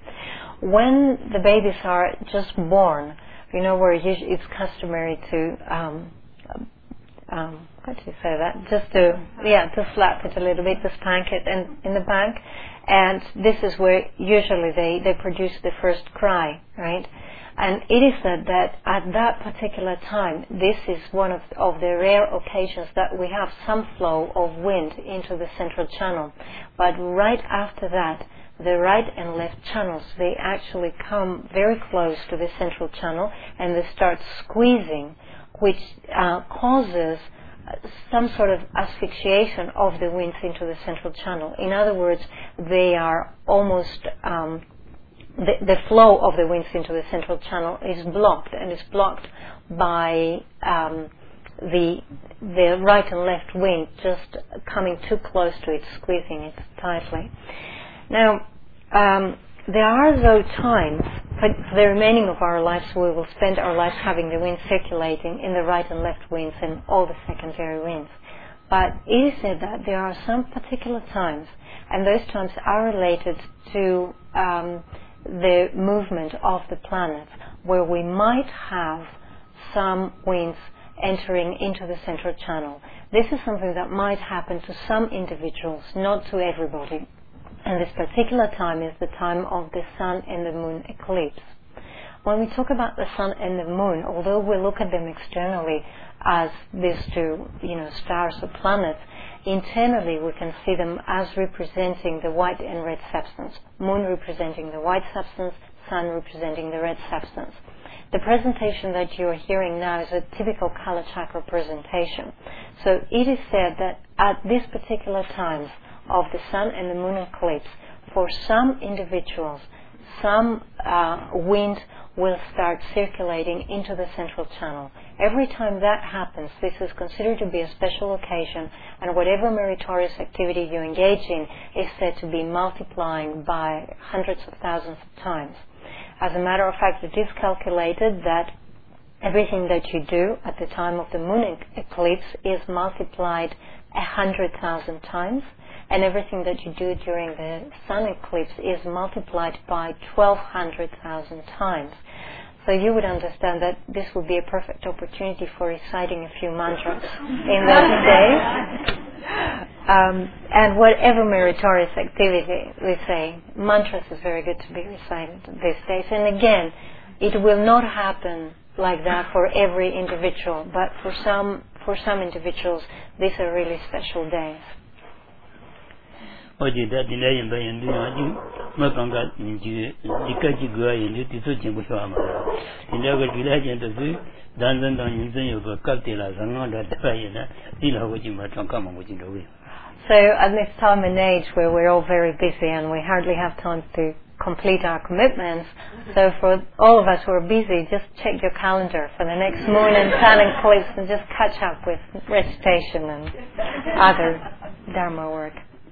When the babies are just born, you know, where it's customary to how do you say that? Just to slap it a little bit, to spank it in the back. And this is where usually they produce the first cry, right? And it is said that at that particular time, this is one of the rare occasions that we have some flow of wind into the central channel. But right after that, the right and left channels, they actually come very close to the central channel and they start squeezing, which causes some sort of asphyxiation of the winds into the central channel. In other words, they are almost, the flow of the winds into the central channel is blocked, and is blocked by the right and left wind just coming too close to it, squeezing it tightly. Now, there are though times for the remaining of our lives, we will spend our lives having the wind circulating in the right and left winds and all the secondary winds. But it is said that there are some particular times, and those times are related to the movement of the planets, where we might have some winds entering into the central channel. This is something that might happen to some individuals, not to everybody. And this particular time is the time of the Sun and the Moon eclipse. When we talk about the Sun and the Moon, although we look at them externally as these two, stars or planets, internally we can see them as representing the white and red substance. Moon representing the white substance, Sun representing the red substance. The presentation that you are hearing now is a typical color chakra presentation. So it is said that at this particular times of the Sun and the Moon eclipse, for some individuals, some wind will start circulating into the central channel. Every time that happens, this is considered to be a special occasion, and whatever meritorious activity you engage in is said to be multiplying by hundreds of thousands of times. As a matter of fact, it is calculated that everything that you do at the time of the moon eclipse is multiplied 100,000 times, and everything that you do during the sun eclipse is multiplied by 1,200,000 times. So you would understand that this would be a perfect opportunity for reciting a few mantras in those days. And whatever meritorious activity we say, mantras is very good to be recited these days. And again, it will not happen like that for every individual, but for some individuals, these are really special days. So at this time and age where we're all very busy and we hardly have time to complete our commitments, so for all of us who are busy, just check your calendar for the next moon and sun eclipse and just catch up with recitation and other Dharma work.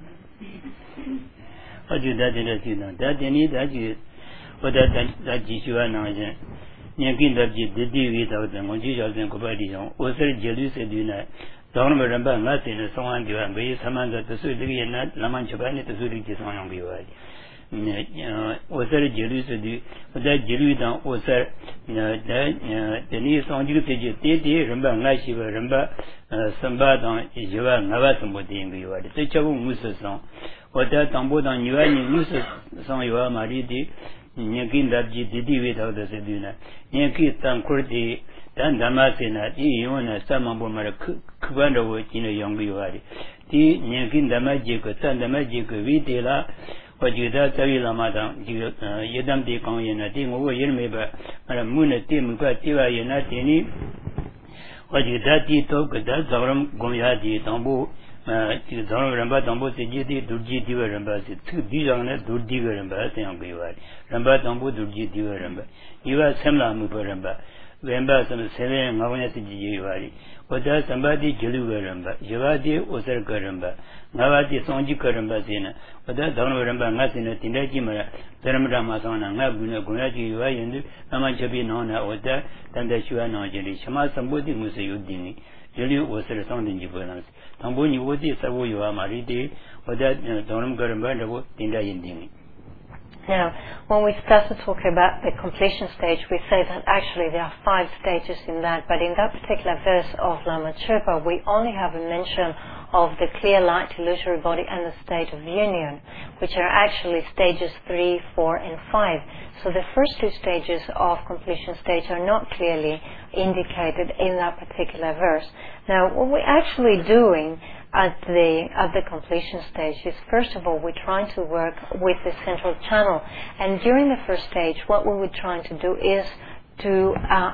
Now, when we start to talk about the completion stage, we say that actually there are 5 stages in that, but in that particular verse of Lama Chöpa, we only have a mention of the clear light illusory body and the state of union, which are actually stages 3, 4, and 5. So the first 2 stages of completion stage are not clearly indicated in that particular verse. Now, what we're actually doing at the completion stage is, first of all, we're trying to work with the central channel, and during the first stage what we were trying to do is to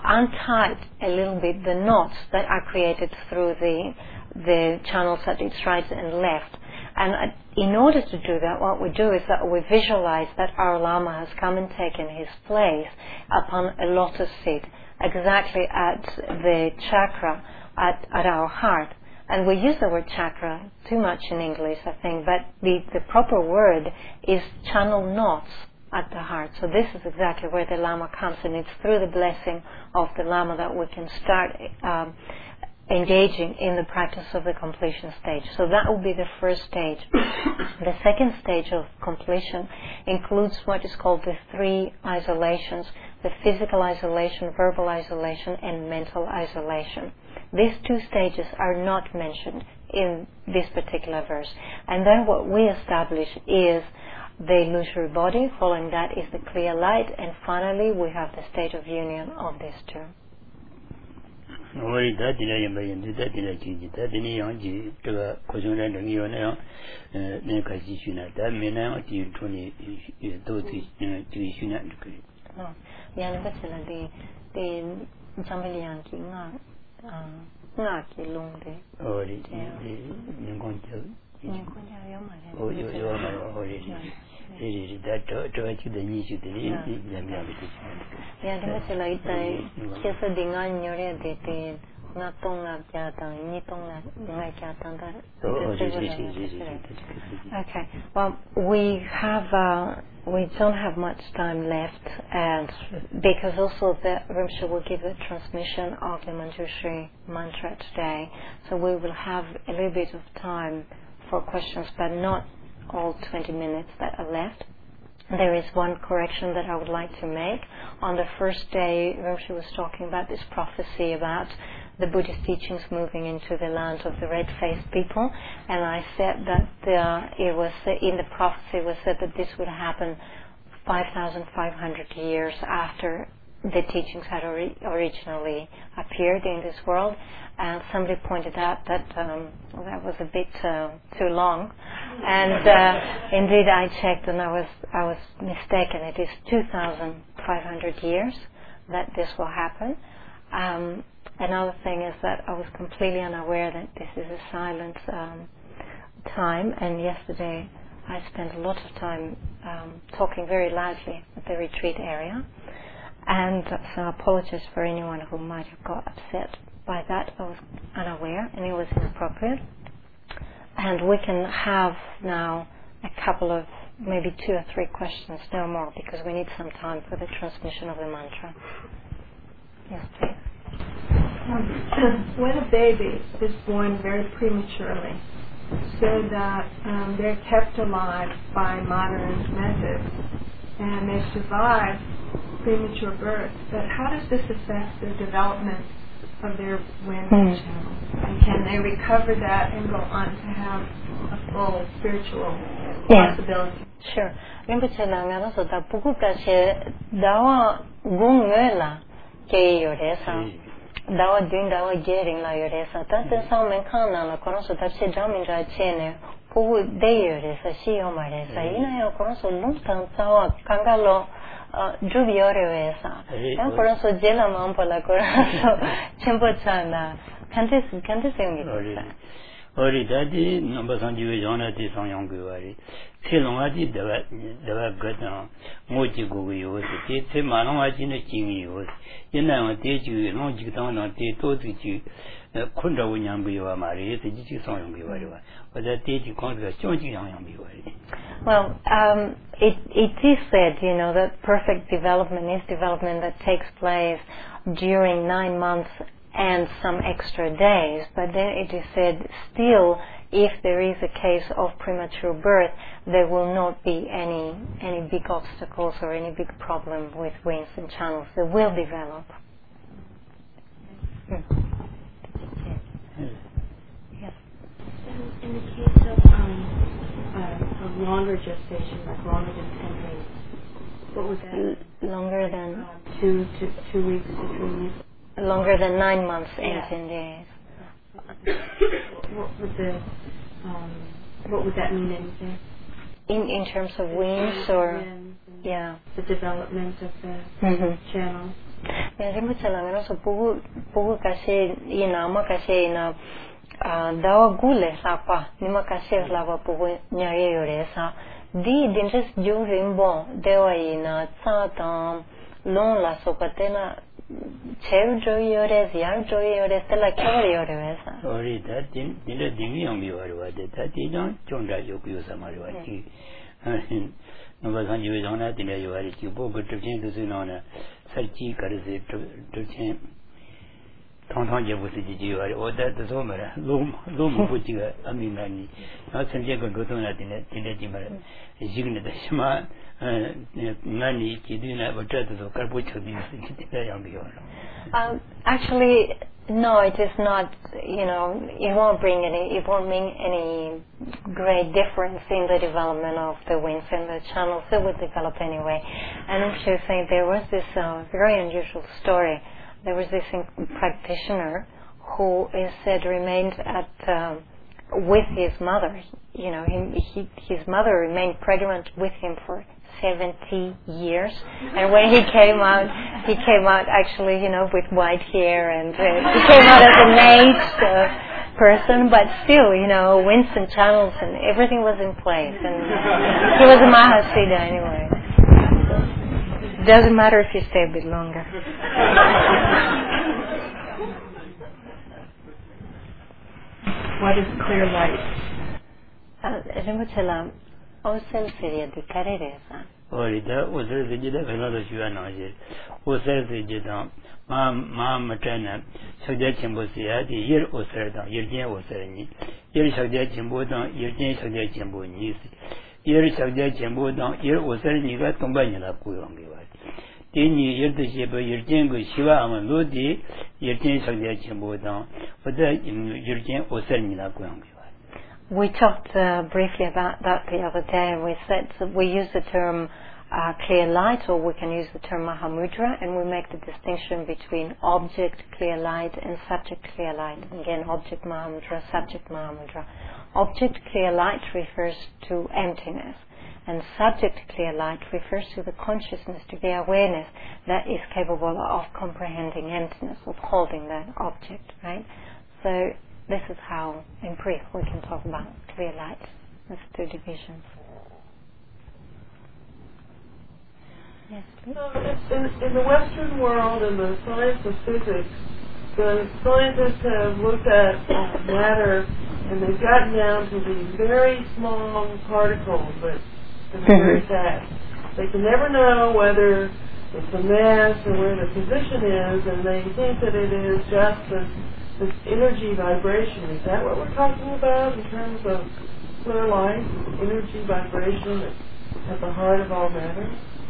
untie a little bit the knots that are created through the channels at its right and left. And in order to do that, what we do is that we visualize that our Lama has come and taken his place upon a lotus seat exactly at the chakra at our heart. And we use the word chakra too much in English, I think, but the proper word is channel knots. at the heart. So this is exactly where the Lama comes, and it's through the blessing of the Lama that we can start engaging in the practice of the completion stage. So that will be the first stage. The second stage of completion includes what is called the 3 isolations: the physical isolation, verbal isolation, and mental isolation. These 2 stages are not mentioned in this particular verse. And then what we establish is the illusory body, following that is the clear light, and finally we have the state of union of these 2. Okay. Well, we don't have much time left, and because also the Rinpoche will give the transmission of the Manjushri mantra today, so we will have a little bit of time for questions, but not all 20 minutes that are left. There is one correction that I would like to make. On the first day, Rinpoche was talking about this prophecy about the Buddhist teachings moving into the land of the red-faced people, and I said that it was in the prophecy was said that this would happen 5,500 years after the teachings had originally appeared in this world. And somebody pointed out that that was a bit too long, and indeed I checked and I was mistaken. It is 2,500 years that this will happen. Another thing is that I was completely unaware that this is a silent time, and yesterday I spent a lot of time talking very loudly at the retreat area, and so I apologize for anyone who might have got upset by that. I was unaware and it was inappropriate. And we can have now a couple of maybe 2 or 3 questions, no more, because we need some time for the transmission of the mantra. Yes, please. When a baby is born very prematurely, so that they're kept alive by modern methods and they survive premature birth, but how does this affect the development of their wind channel? And can they recover that and go on to have a full spiritual possibility? Sure. Rinpoche Langana so that puku kashe dawa gungela ke yoresa. Dawa doing dawa getting la yoresa. That some menkana la koronso that she jaminja chene puku de yoresa she yomaresa. Ina yo koronso lumtan sawa kangalo Jubioresa. And for us, Jela Mampola Coraso, Chimpochana, Cantis Ori Daddy, number on Juana de San Yonguari. Tilongadi, the Gatan, Moji Gogi, Timanajin, Jimmy was. You know, did you know Jitan or did you Kunda Winyambi Mari, the Jitu Song Biwari, but that did you conquer Joji Yambi. Well, it is said, you know, that perfect development is development that takes place during 9 months and some extra days, but then it is said still, if there is a case of premature birth, there will not be any big obstacles or any big problem with wings and channels. They will develop. Yes. In the case of a longer gestation, like longer than 10 days, what was that? Longer than 2 weeks to 3 weeks. Longer than 9 months and 10 days. What would that mean? Anything? In terms of wings or the development of the channel. Yeah, Rinpoche Langana so pugu kashe ina ma kashe ina dawa gule sapa nima kashe lava pugu nyaye yoresa di dinjes ju rimbo dewa ina tsatam long la sopatena chev joyores yar joyores tela kare yoresa. Ori that dile dimi yambi warwa de that dina chonda yoku yosamari wachi. number san you on that in the you are you book to change the on a sarchi karze to change Tonton Jabusi, or that the Zomer, Loom Pujiga, Aminani, not Sanjago Gotona in the Jimmer, Jigna the Shema, Nani, Kidina, but Tratus of Carbucho, Actually, no, it is not, it won't mean any great difference in the development of the winds and the channels. It would develop anyway. And then she was saying there was this very unusual story. There was this practitioner who is said remained with his mother. His mother remained pregnant with him for 70 years. And when he came out actually, with white hair, and he came out as an aged person, but still, winds and channels and everything was in place. And he was a Mahasiddha anyway. Doesn't matter if you stay a bit longer. What is clear light? Orida was the Jida Veloda Shuanaji, who says the Jidam, Mamma Matana, Sadia Chimbosia, the year was Serda, Yerjan was Sereni, Yer Sadia Chimbodan, Yerjan Sadia Chimbo Nisi, Yer Sadia Chimbodan, Yer was Sereni, got combined up with Dini Yerda Yerjango Shiva Amalodi, Yerjan Sadia Chimbodan, but that Yerjan was Serena Guangi. We talked briefly about that the other day, and we said that we use the term clear light, or we can use the term Mahamudra, and we make the distinction between object clear light and subject clear light. Again, object Mahamudra, subject Mahamudra. Object clear light refers to emptiness, and subject clear light refers to the consciousness, to the awareness that is capable of comprehending emptiness, of holding that object, right? So this is how, in brief, we can talk about clear light. There's two divisions. Yes, please. In the Western world, in the science of physics, the scientists have looked at matter, and they've gotten down to these very small particles that are very fast. They can never know whether it's a mass or where the position is, and they think that it is just this energy vibration. Is that what we're talking about in terms of clear light, energy vibration at the heart of all matter?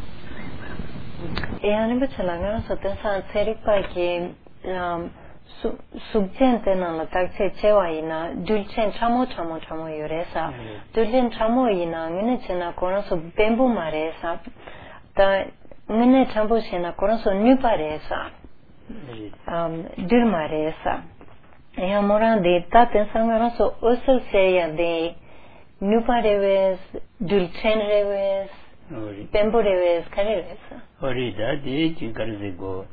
Yani bachelanga so tensa serikpa ki subjente na la takse chewa ina dulchen chamo yoresa dulchen chamo ina ngene chena kono so bembu maresa ta ngene chambo chena kono so nuparesa durmaresa ya mora de ta tensa ngara so oso seya de nupareves dulchen reves Pembureves Kariresa. Orida, the Chikarzigo,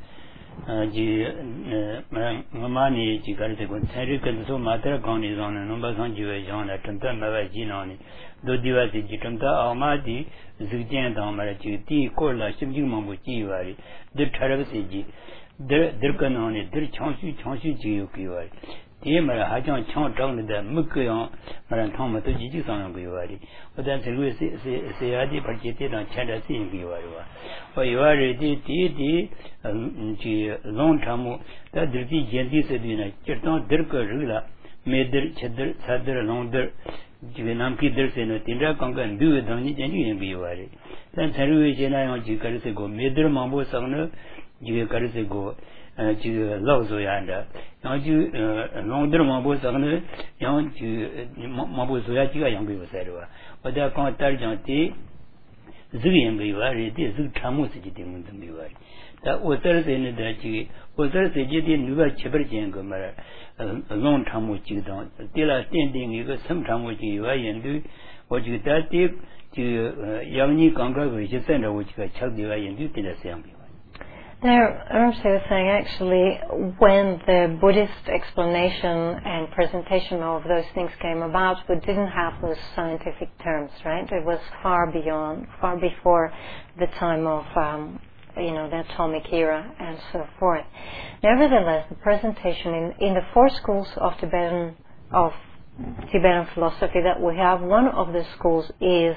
Mamani Chikarzigo, Serikan, so Matra County on a number of Sanjuan at Tanta Mavajinoni, Dodivasi Jitamta, Almadi, Zujan Damarachi, T. Kola, Shimjimamuchi, the Taravasiji, Dirkanoni, Dir Chansu Jiukiwari. Timara Hajan Chant down the Mukuyon, Marantoma to Jijusan Givari. But that's a Louis Seadi participated on Chanda Sing Givari. For you are ready, long tamu, that dirty Genti said in a Cheton Dirka Rula, made their cheddar, sadder, longer, Jivanamki Dirsena, Tindra Conga, and do it on it and Givari. Then Saru Jena on Jikarasego, made their Mambo Sangner, Jikarasego. Lozoyanda. Now you longer Mabos on young Mabosoyachi young people said, but they are called Tarjanti Zuyan Bivari, it is Tamusi in the Bivari. That was Thursday in that you was Thursday in Nuva Cheberjan Gomara, a long time with you don't. Still are standing, you got some time with you and do what you that did to Yamni Conga, which is center which got Chuck the and do to the same. There, Ramsey was saying actually when the Buddhist explanation and presentation of those things came about, we didn't have those scientific terms, right? It was far before the time of, the atomic era and so forth. Nevertheless, the presentation in the four schools of Tibetan philosophy that we have, one of the schools is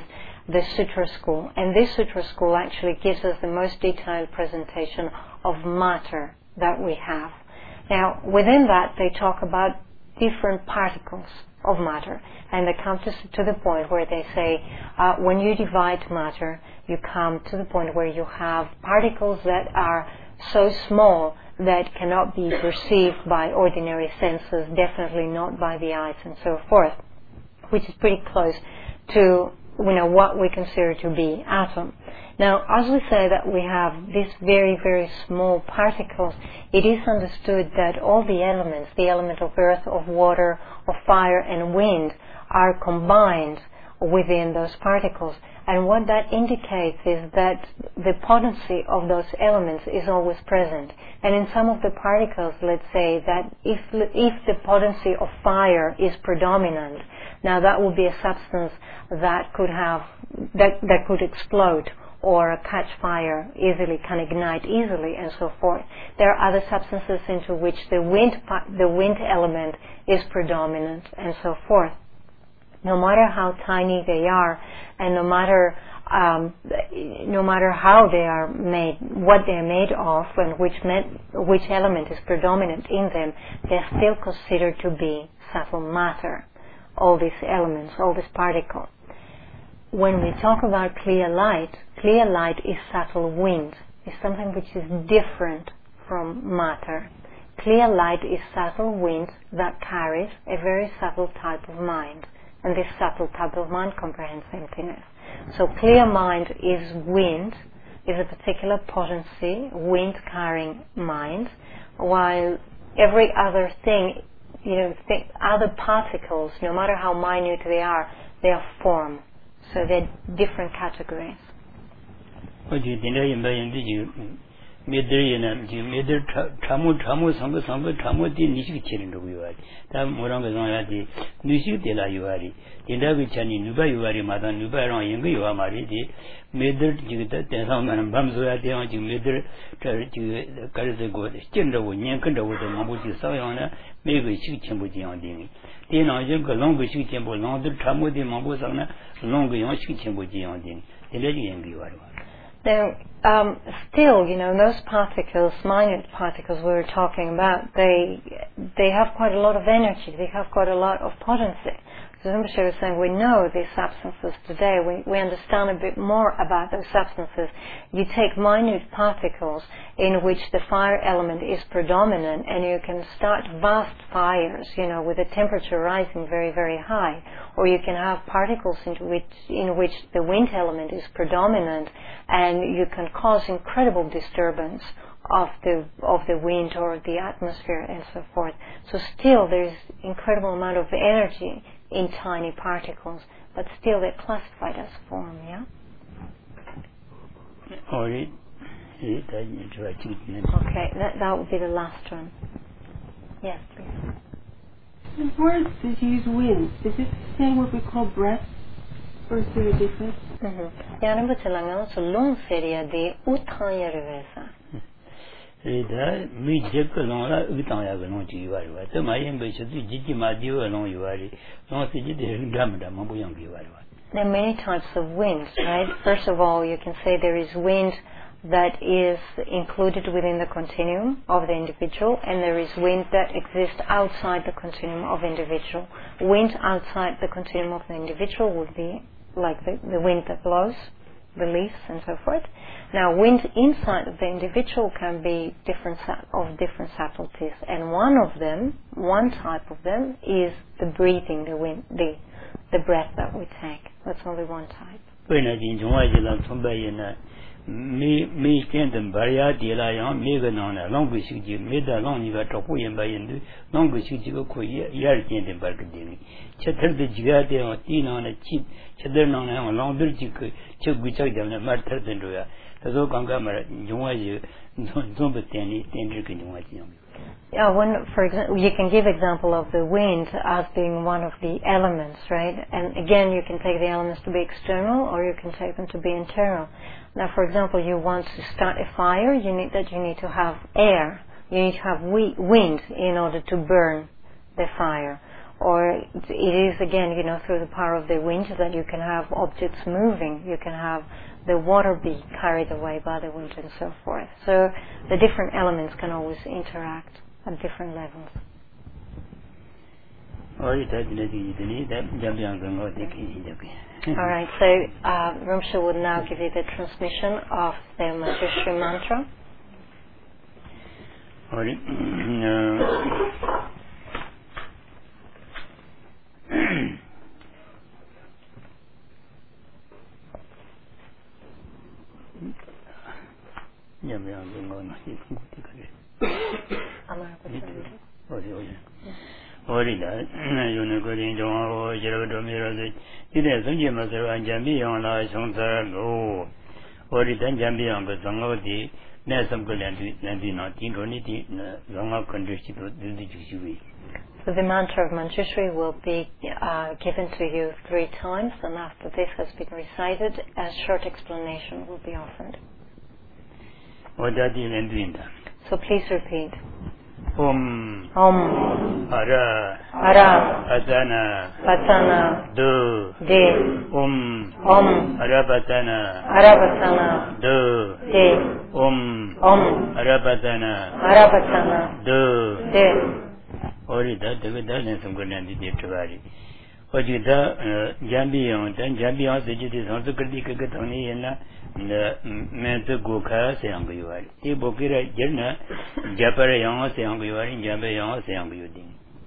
the Sutra school. And this Sutra school actually gives us the most detailed presentation of matter that we have. Now, within that, they talk about different particles of matter. And they come to the point where they say, when you divide matter, you come to the point where you have particles that are so small that cannot be perceived by ordinary senses, definitely not by the eyes and so forth, which is pretty close to what we consider to be atom. Now, as we say that we have these very, very small particles, it is understood that all the elements, the element of earth, of water, of fire and wind, are combined within those particles. And what that indicates is that the potency of those elements is always present. And in some of the particles, let's say that if the potency of fire is predominant, now that would be a substance that could explode or catch fire easily, can ignite easily, and so forth. There are other substances into which the wind element is predominant, and so forth. No matter how tiny they are, and no matter how they are made, what they are made of, and which element is predominant in them, they are still considered to be subtle matter. All these elements, all these particles. When we talk about clear light is subtle wind. It's something which is different from matter. Clear light is subtle wind that carries a very subtle type of mind. And this subtle type of mind comprehends emptiness. So clear mind is wind, is a particular potency, wind carrying mind, while every other thing, other particles, no matter how minute they are form. So they're different categories. Now, still, those particles, minute particles we were talking about, they have quite a lot of energy, they have quite a lot of potency. So Rinpoche was saying, we know these substances today, we understand a bit more about those substances. You take minute particles in which the fire element is predominant, and you can start vast fires, with the temperature rising very, very high. Or you can have particles in which the wind element is predominant, and you can cause incredible disturbance of the wind or the atmosphere and so forth. So still there's incredible amount of energy in tiny particles, but still they're classified as form, yeah? Okay, that would be the last one. Yes, please. The word that you use, wind, is it the same what we call breath, or is there a difference? There are many types of wind, right? First of all, you can say there is wind that is included within the continuum of the individual, and there is wind that exists outside the continuum of individual. Wind outside the continuum of the individual would be like the wind that blows, the leaves and so forth. Now, wind inside of the individual can be different subtleties, and one type of them is the breathing, the wind, the breath that we take. That's only one type. me stand them barrier de la young mega non long we should give me the long you got to put in by in long we should go quick year in the bargaining. Chetter the jigade or teen on a cheap cheddar non and long dirty chip which I them a matter than do ya. The Zokanga, you don't be any danger. For example, you can give example of the wind as being one of the elements, right? And again, you can take the elements to be external, or you can take them to be internal. Now, for example, you want to start a fire, you need to have air. You need to have wind in order to burn the fire. or it is again, through the power of the wind that you can have objects moving, you can have the water be carried away by the wind and so forth. So the different elements can always interact at different levels. Alright, so Rumsha would now give you the transmission of the Manjushri mantra. So the mantra of Manjushri will be given to you 3 times, and after this has been recited, a short explanation will be offered. So please repeat. Om Ara Patana Du De Om Arapatana Du De Arapatana Du De Orida Devida Sangunandi de Travari. Ojida Jambion, then Jambion Sejidis on the Kritikatoni and Mental Goka Sanguari. The Bokira Jerna Japarayon Sanguari, Jambayon Sangudin.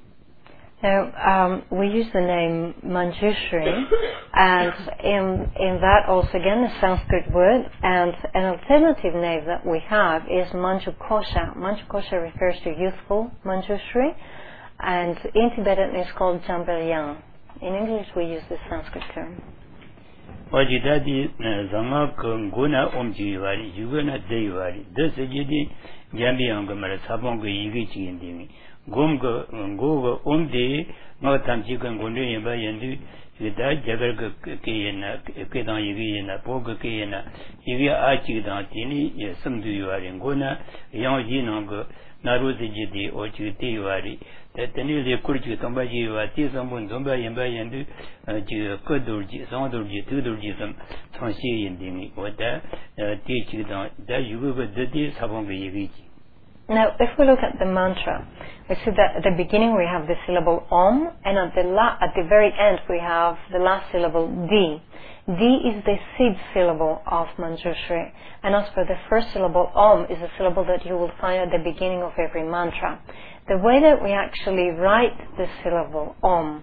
So we use the name Manjushri, and in that also again a Sanskrit word, and an alternative name that we have is Manjukosha. Manjukosha refers to youthful Manjushri, and in Tibetan it's called Jambalyang. In English we use the Sanskrit term. Wajidadi Zanga Guna Omjivari, Yugana Deivari, this is Jambiang Sabongo Yigichi in Dimi. Gumgo Umdi, Notam Chicken Gundi by Yendu, Yuda Jagar Kayana, Kedan Yigina, Poga Kayana, Yiga Achidan Tini, some do you are in Guna, Yang Jinongo, Naruzi Jidi, or Chutivari. That the new Kurchi Tombaji, Tisam, Tomba and Bayandu, Kudurji, Sondurji, Tudurjism, Tonsi and Dimi, or that teach you that you will do this Sabongi. Now, if we look at the mantra, we see that at the beginning we have the syllable Om, and at the very end we have the last syllable D. D is the seed syllable of Manjushri, and as for the first syllable Om is a syllable that you will find at the beginning of every mantra. The way that we actually write the syllable Om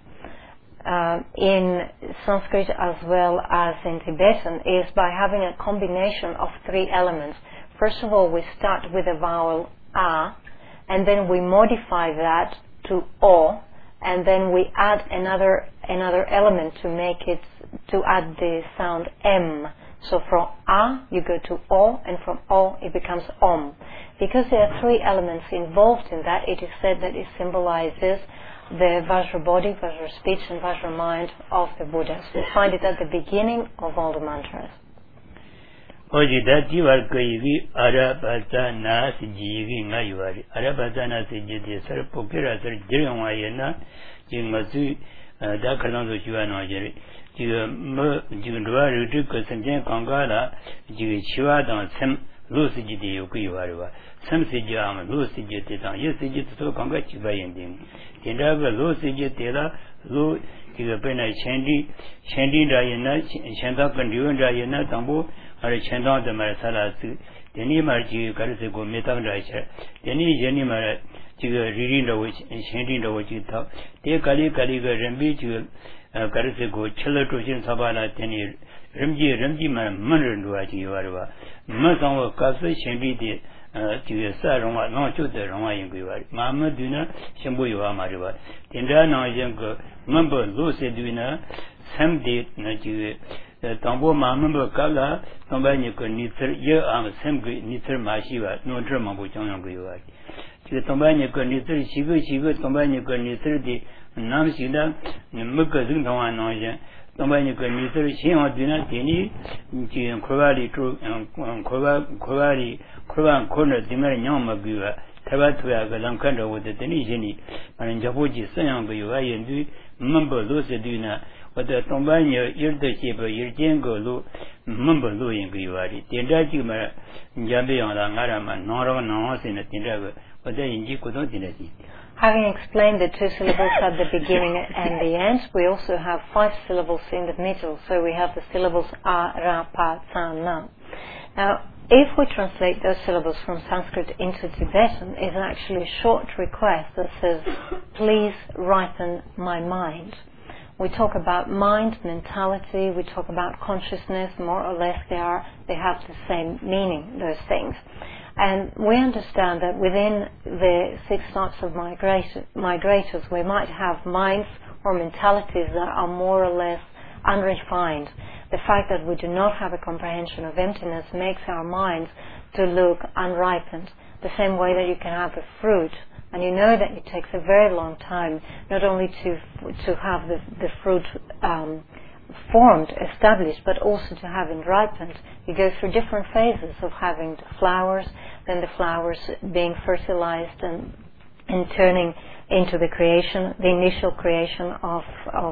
in Sanskrit as well as in Tibetan is by having a combination of 3 elements. First of all, we start with the vowel A, and then we modify that to O, and then we add another element to add the sound M. So from A you go to O, and from O it becomes Om. Because there are 3 elements involved in that, it is said that it symbolizes the Vajra body, Vajra speech, and Vajra mind of the Buddhas. We find it at the beginning of all the mantras. Ojidati Varkayi Arapatana Siji Mayuari, Arapatana Siji, Sir Pokira, Sir Jirawayana, Jimasu, Dakarano Juanojeri, Jundua Rutuka, Sanjan Kangala, Jichiwadan, Sem Lusiji Yukiwariwa, Sem Sijam, Lusiji Titan, Yusiji to Kangachi by ending. Tindaga Lusiji Tela, Lu Tigapena Shendi Diana, Shanda Kanduan Diana, Tambo. Or Chandon the Marsala, Denny Marji, Karasego, Metam Racha, Denny Jenny Mara, reading the which and sending the which you talk. Take Kali Kaliga, Rembi to Karasego, Chilla Trojin Sabana, Tenny, Remji, Mandarin Duati, Yuarva, Masan Casa, Shendi, to your Saroma, not to the Romayan Guivar, Mamma Duna, Shambu Mariva, Tindana Yanko, Mumbo, Lucy Duna, Sam date, not you. Tambo Mamma Kala, Tombanico Nitzer, Ye am Semgri, Nitzer Mashiva, no German Buchanguiva. To the Tombanico Nitzer, Shivu, Tombanico Nitzer, the Namsida, Mukazun Noja, Tombanico Nitzer, Shima Dina, Tini, Kovali, Kovan Corner, Dimarino Maguva, Tabatuya Lamkanda with the Denizini, and Jabuji Sayang, and do Mumbo Lucidina, but the Tombania, Yurdachiba, Yurjango, Mumbo Luing Guari, Tindajima, Jambion, Langaraman, Nora, Nos in the Tindago, but they in Jikudotinati. Having explained the 2 syllables at the beginning and the end, we also have 5 syllables in the middle. So we have the syllables A, Ra, Pa, Tsa, Na. Now, if we translate those syllables from Sanskrit into Tibetan, it's actually a short request that says, please ripen my mind. We talk about mind, mentality, we talk about consciousness, more or less they have the same meaning, those things. And we understand that within the 6 types of migrators, we might have minds or mentalities that are more or less unrefined. The fact that we do not have a comprehension of emptiness makes our minds to look unripened. The same way that you can have a fruit, and you know that it takes a very long time not only to have the fruit formed, established, but also to have it ripened. You go through different phases of having the flowers, then the flowers being fertilized and turning into the creation, the initial creation of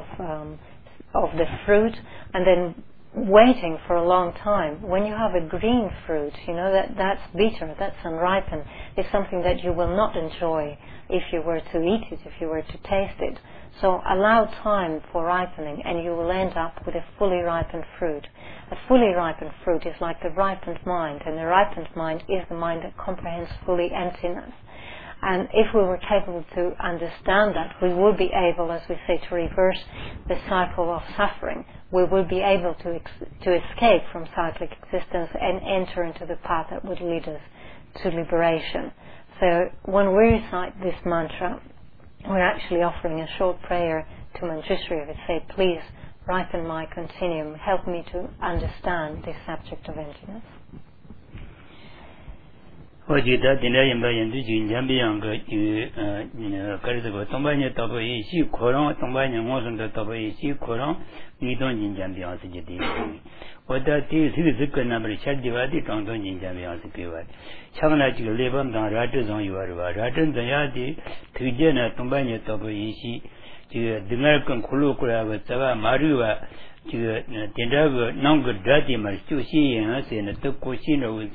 the fruit, and then waiting for a long time. When you have a green fruit, you know that's bitter, that's unripened. It's something that you will not enjoy if you were to eat it, if you were to taste it. So allow time for ripening and you will end up with a fully ripened fruit. A fully ripened fruit is like the ripened mind, and the ripened mind is the mind that comprehends fully emptiness. And if we were capable to understand that, we would be able, as we say, to reverse the cycle of suffering. We would be able to escape from cyclic existence and enter into the path that would lead us to liberation. So when we recite this mantra, we're actually offering a short prayer to Manjushri. We say, please ripen my continuum, help me to understand this subject of emptiness. Ojida Dinayamba and Dujin Jambianga, Kariko, Tombanya Tobai, she Koran, Tombanya Mosan the Tobai, she Koran, Nidon in Jambians. What that is, the good number, Chad divided on Donjin Jambians. Chavana to Leban, Ratters on your Rattan, the Yadi, Tujena, Tombanya Tobai, she, to the American Kulukura, Tava, Marua, to Tindago, Nanga Dati, Marstushi, and us in the Tokushino with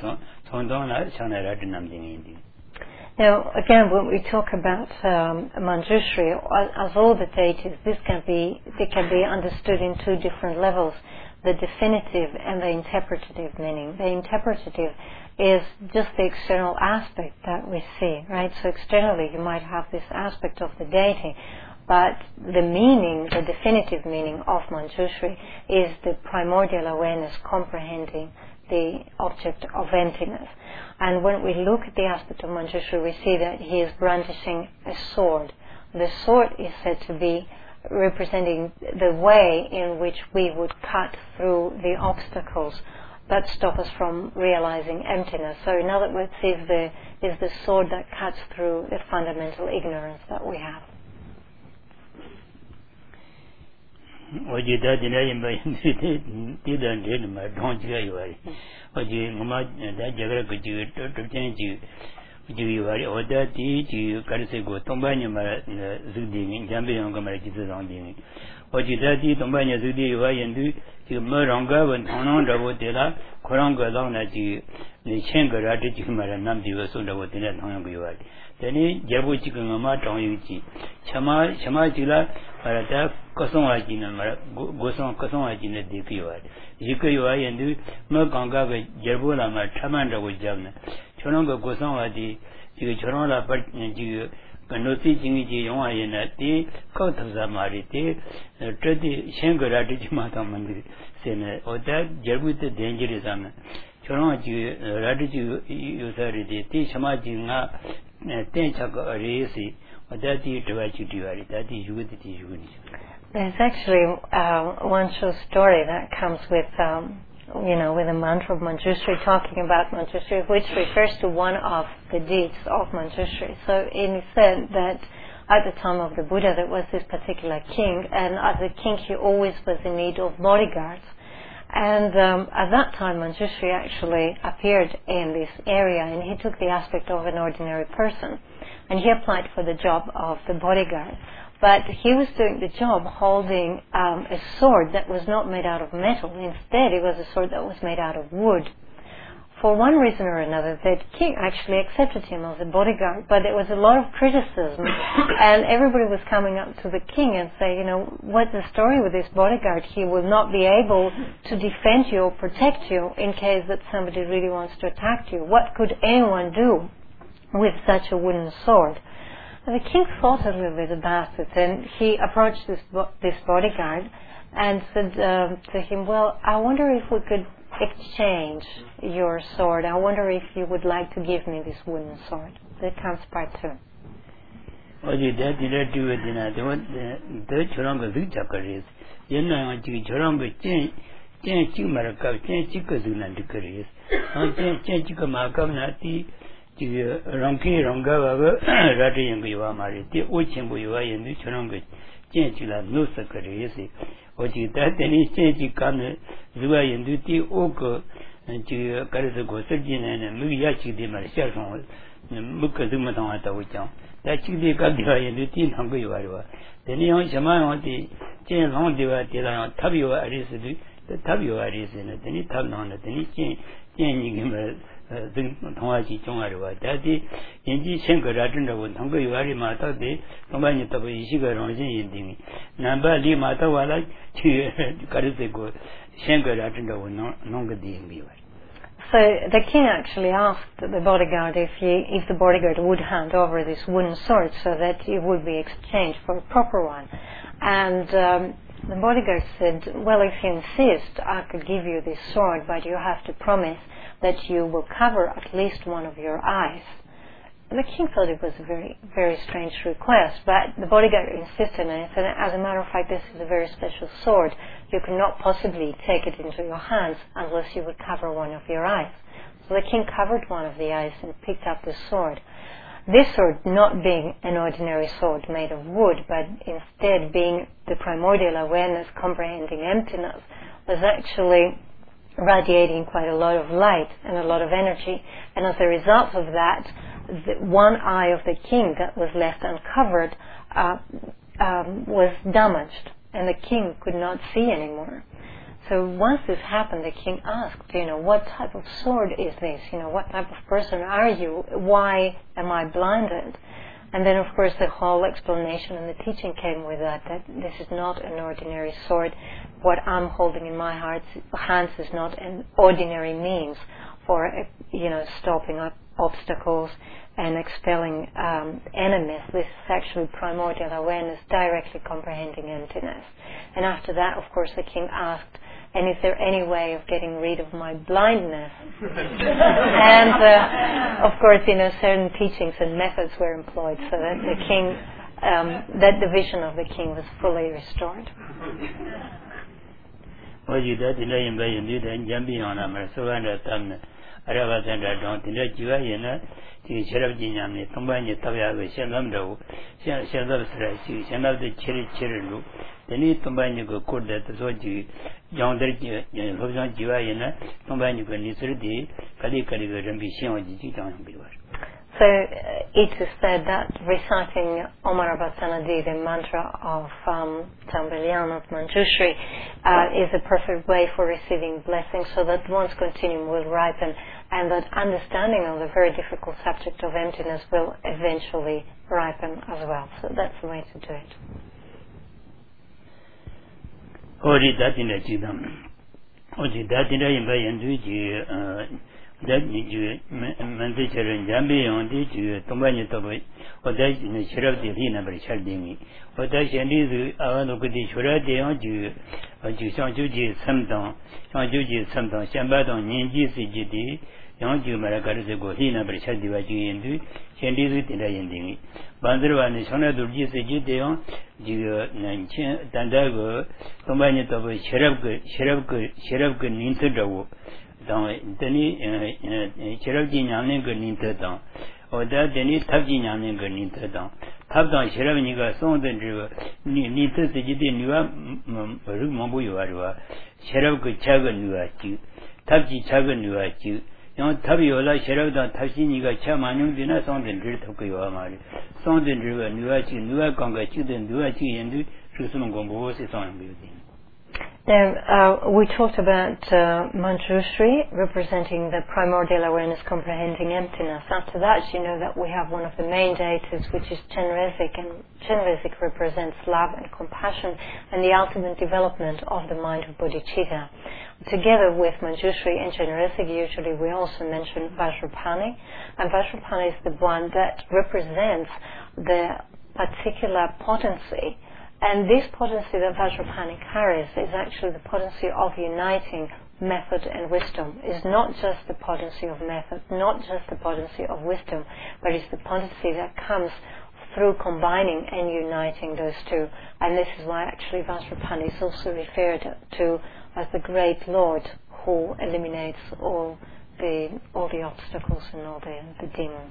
Now, again, when we talk about Manjushri, as all the deities, they can be understood in 2 different levels: the definitive and the interpretative meaning. The interpretative is just the external aspect that we see, right? So externally, you might have this aspect of the deity, but the meaning, the definitive meaning of Manjushri is the primordial awareness comprehending the object of emptiness. And when we look at the aspect of Manjushri, we see that he is brandishing a sword. The sword is said to be representing the way in which we would cut through the obstacles that stop us from realizing emptiness. So in other words, is the sword that cuts through the fundamental ignorance that we have. Ojida Dinayamba didn't my don't you worry. Oji Mama that Jagra could you to change you worry or that you Karasego, Tombanya Zudi, Jambian Gamarakitas on the Ojida Tombanya Zudi, and do you Muranga and Honda Votela, Koranga long at you, the Chenga Ratimara Namdi was on the Votela Honga. Then Jabu Chicken Mata on Yuchi. Chama Chila, Parata, Kosonajina, Goson Kosonajina Dikiwa. Jikua and do Merkanga, Jabula, Chamanda with Javna. Chononga Gosonadi, Chorona, but you cannot teaching it in a tea, Kotaza Mariti, Tredi Shenga Ratimata Sena, or that Jabu the dangerous Anna. Choronji Radiju Usaridi, Tishamajina. There's actually one short story that comes with with the mantra of Manjushri, talking about Manjushri, which refers to one of the deeds of Manjushri. So it is said that at the time of the Buddha there was this particular king, and as a king he always was in need of bodyguards. And at that time, Manjushri actually appeared in this area, and he took the aspect of an ordinary person. And he applied for the job of the bodyguard. But he was doing the job holding a sword that was not made out of metal. Instead, it was a sword that was made out of wood. For one reason or another, the king actually accepted him as a bodyguard, but there was a lot of criticism, and everybody was coming up to the king and saying, you know, what's the story with this bodyguard? He will not be able to defend you or protect you in case that somebody really wants to attack you. What could anyone do with such a wooden sword? And the king thought a little bit about it, and he approached this bodyguard and said to him, well, I wonder if we could exchange your sword. I wonder if you would like to give me this wooden sword. That comes part 2. Oji that any change can Zua and Duty Oko and to Karasako Surgeon and Muyachi de Marshall Mukazumata Wicham. That Chili Kadira and Duty Hungariwa. The Neon Shaman on the Chain Long Diva Tabio Aris, the Tabio Aris, and the Tini Tabnon, the Tini changing him. Tongaji Chongariwa. That is Inji Shenka Ratunda with Hungary Mata de Tomani Tabu Ishiga Ronjin Dimi. Namba Li Mata Wala to Kariseko Shenka Ratunda with Nonga Dimi. So the king actually asked the bodyguard if the bodyguard would hand over this wooden sword so that it would be exchanged for a proper one. And the bodyguard said, well, if you insist, I could give you this sword, but you have to promise that you will cover at least one of your eyes. And the king thought it was a very, very strange request, but the bodyguard insisted, and said, as a matter of fact, this is a very special sword. You cannot possibly take it into your hands unless you would cover one of your eyes. So the king covered one of the eyes and picked up the sword. This sword not being an ordinary sword made of wood, but instead being the primordial awareness comprehending emptiness, was actually radiating quite a lot of light and a lot of energy. And as a result of that, the one eye of the king that was left uncovered was damaged, and the king could not see anymore. So once this happened, the king asked, what type of sword is this? What type of person are you? Why am I blinded? And then, of course, the whole explanation and the teaching came with that this is not an ordinary sword. What I'm holding in my hands is not an ordinary means for, stopping up obstacles and expelling enemies. This is actually primordial awareness, directly comprehending emptiness. And after that, of course, the king asked, and is there any way of getting rid of my blindness? And of course, certain teachings and methods were employed so that the king, that the vision of the king was fully restored. Well, you did and jumping on a so and Aravasandra don't let you the Cherabjinam, Tombani Tavia, Shanamdo, Shanab, Shanab the Cherry, the need Tombani go court that the Soji, John Hosan Jiva, Tombani Nisrdi, Kalikari, and Bishan, So it is said that reciting Omar Abbasanadi, the mantra of Tambelian of Manjushri, is a perfect way for receiving blessings, so that one's continuum will ripen, and that understanding of the very difficult subject of emptiness will eventually ripen as well. So that's the way to do it. That you mandated and Jambi on the Tombani Toby, or that in the Sheriff de Lina by Chardini, or that she needs Avanokudi Shurati on you, or you San Juji Samton, Shambadon, Ninji CGD, Young Ju Maracarico, Lina by Chardivaji and do, Chandis in the ending. Bandra and Shona Durji CGD, Ju Tandago, Tombani Toby, Sheriff Ninto. Deni Cherokee Yaning Ninta, or that Deni Taji Yaning Ninta, 탑당 시라니가 손된 저 니트 지디 누가 뭐 요아와 시라 그 작은 누아지 탑지 작은 누아지 영 탑이 올라 시라다 탑시니가 차만용되나 손된 저 탑고요 말이 손된 저 누아지 누아 강가 지된 누아지 연두 그스는 공부시 손은 거지. Then we talked about Manjushri representing the primordial awareness comprehending emptiness. After that, you know that we have one of the main deities, which is Chenrezig, and Chenrezig represents love and compassion and the ultimate development of the mind of bodhicitta. Together with Manjushri and Chenrezig, usually we also mention Vajrapani, and Vajrapani is the one that represents the particular potency. And this potency that Vajrapani carries is actually the potency of uniting method and wisdom. It's not just the potency of method, not just the potency of wisdom, but it's the potency that comes through combining and uniting those two. And this is why actually Vajrapani is also referred to as the great Lord who eliminates all the obstacles and all the demons.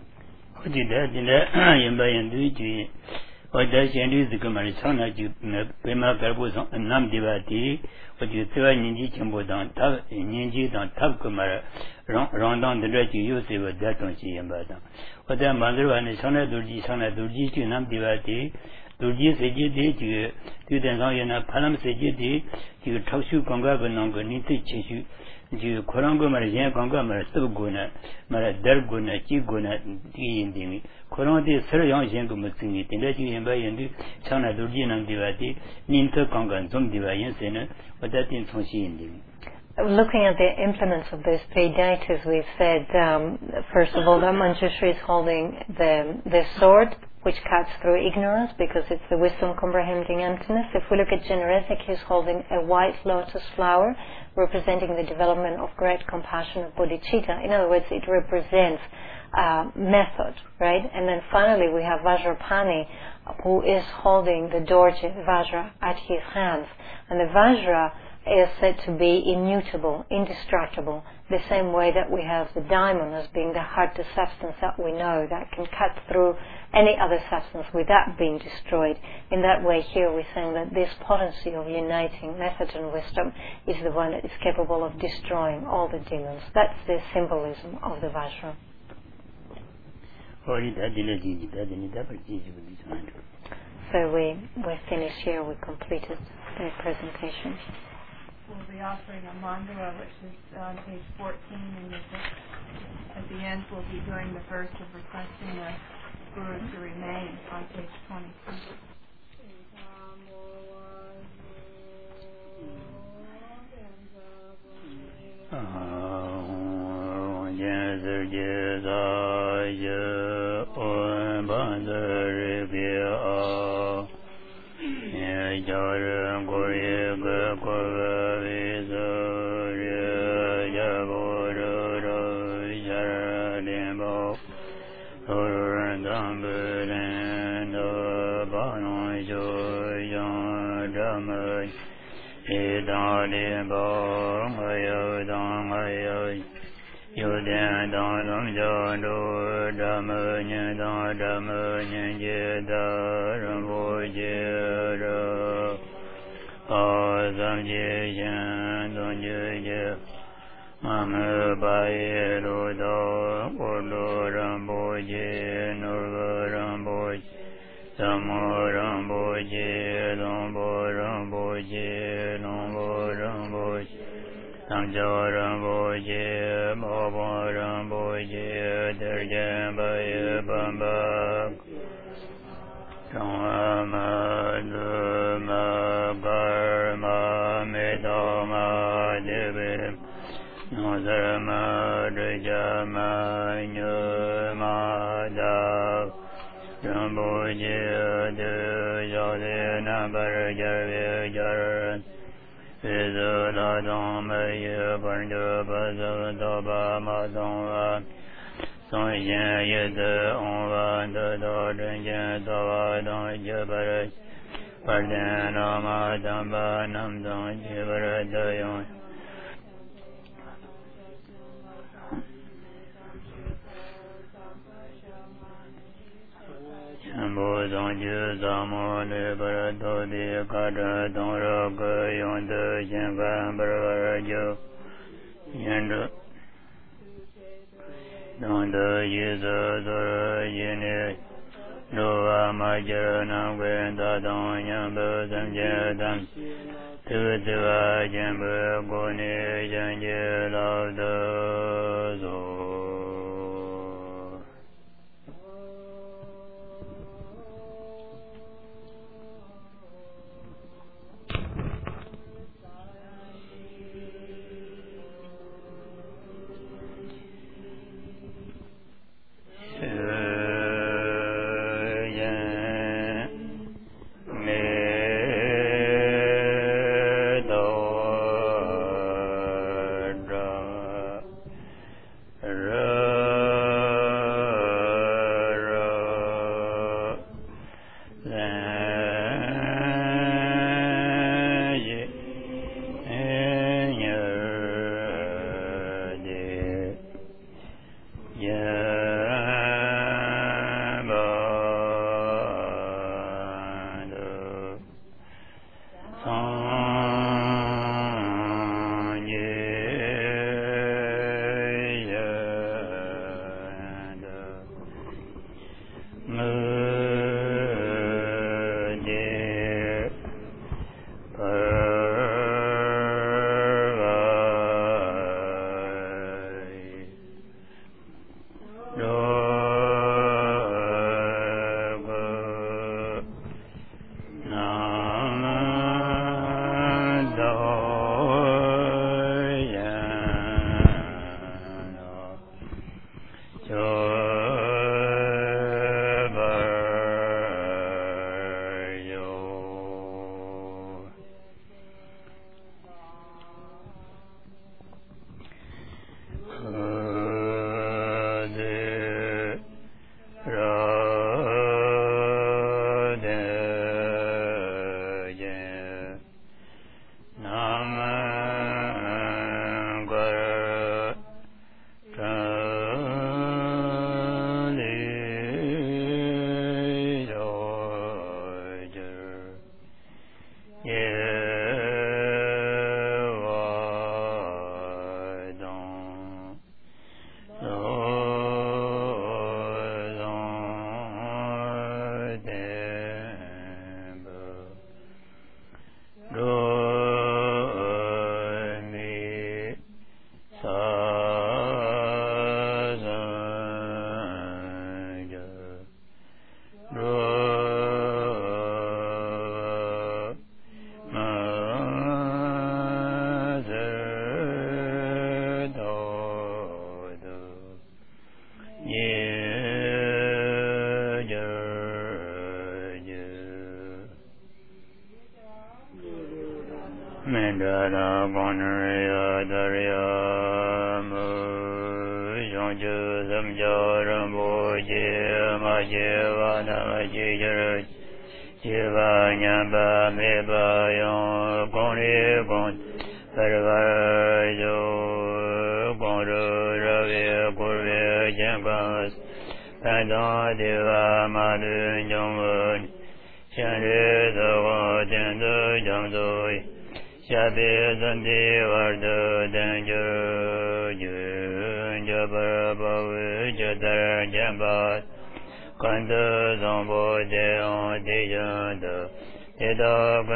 Odajendu zikamari sana ju pema garbo nam devati oju twa ninji chembo dan tab ninji dan tab kumara rondang de ju yose wa daton chi yamba dan oda mandrwa ne sana durji ju nam devati durji seji de ju tu den sang yana phalam seji de ju thausu ganga banang go ni te chishu ju khorang go mara yen ganga mara sub guna mara dar guna chi guna di indimi Korante sir yang yen go mutsingi tende ji yen ba yen du chana durji nam diwati ninta kangan zum diwa yen sene wadatin chongshi yin. Looking at the implements of these three deities, we've said first of all that Manjushri is holding the sword which cuts through ignorance because it's the wisdom comprehending emptiness. If we look at Chenrezig, he's holding a white lotus flower representing the development of great compassion of bodhicitta. In other words, it represents method, right? And then finally we have Vajrapani, who is holding the Dorje Vajra at his hands. And the Vajra is said to be immutable, indestructible, the same way that we have the diamond as being the hardest substance that we know that can cut through any other substance without being destroyed. In that way here we're saying that this potency of uniting method and wisdom is the one that is capable of destroying all the demons. That's the symbolism of the Vajra. So we finished here, we completed the presentation. We'll be offering a mandala, which is on page 14 in your book. At the end, we'll be doing the verse of requesting the Guru to remain on page 22. Zanju Zamo Libera Dodi Kata Donroka Yonda Shinkan Barvarajo Yendo Donda Yiza Dora Yini Nova Majara Nangwen Dadon Yamba Samjedam Tuva Jamba Goni Janje Lauda Zo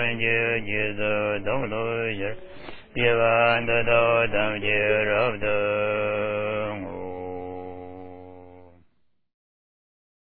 Yevanda do dam je rob do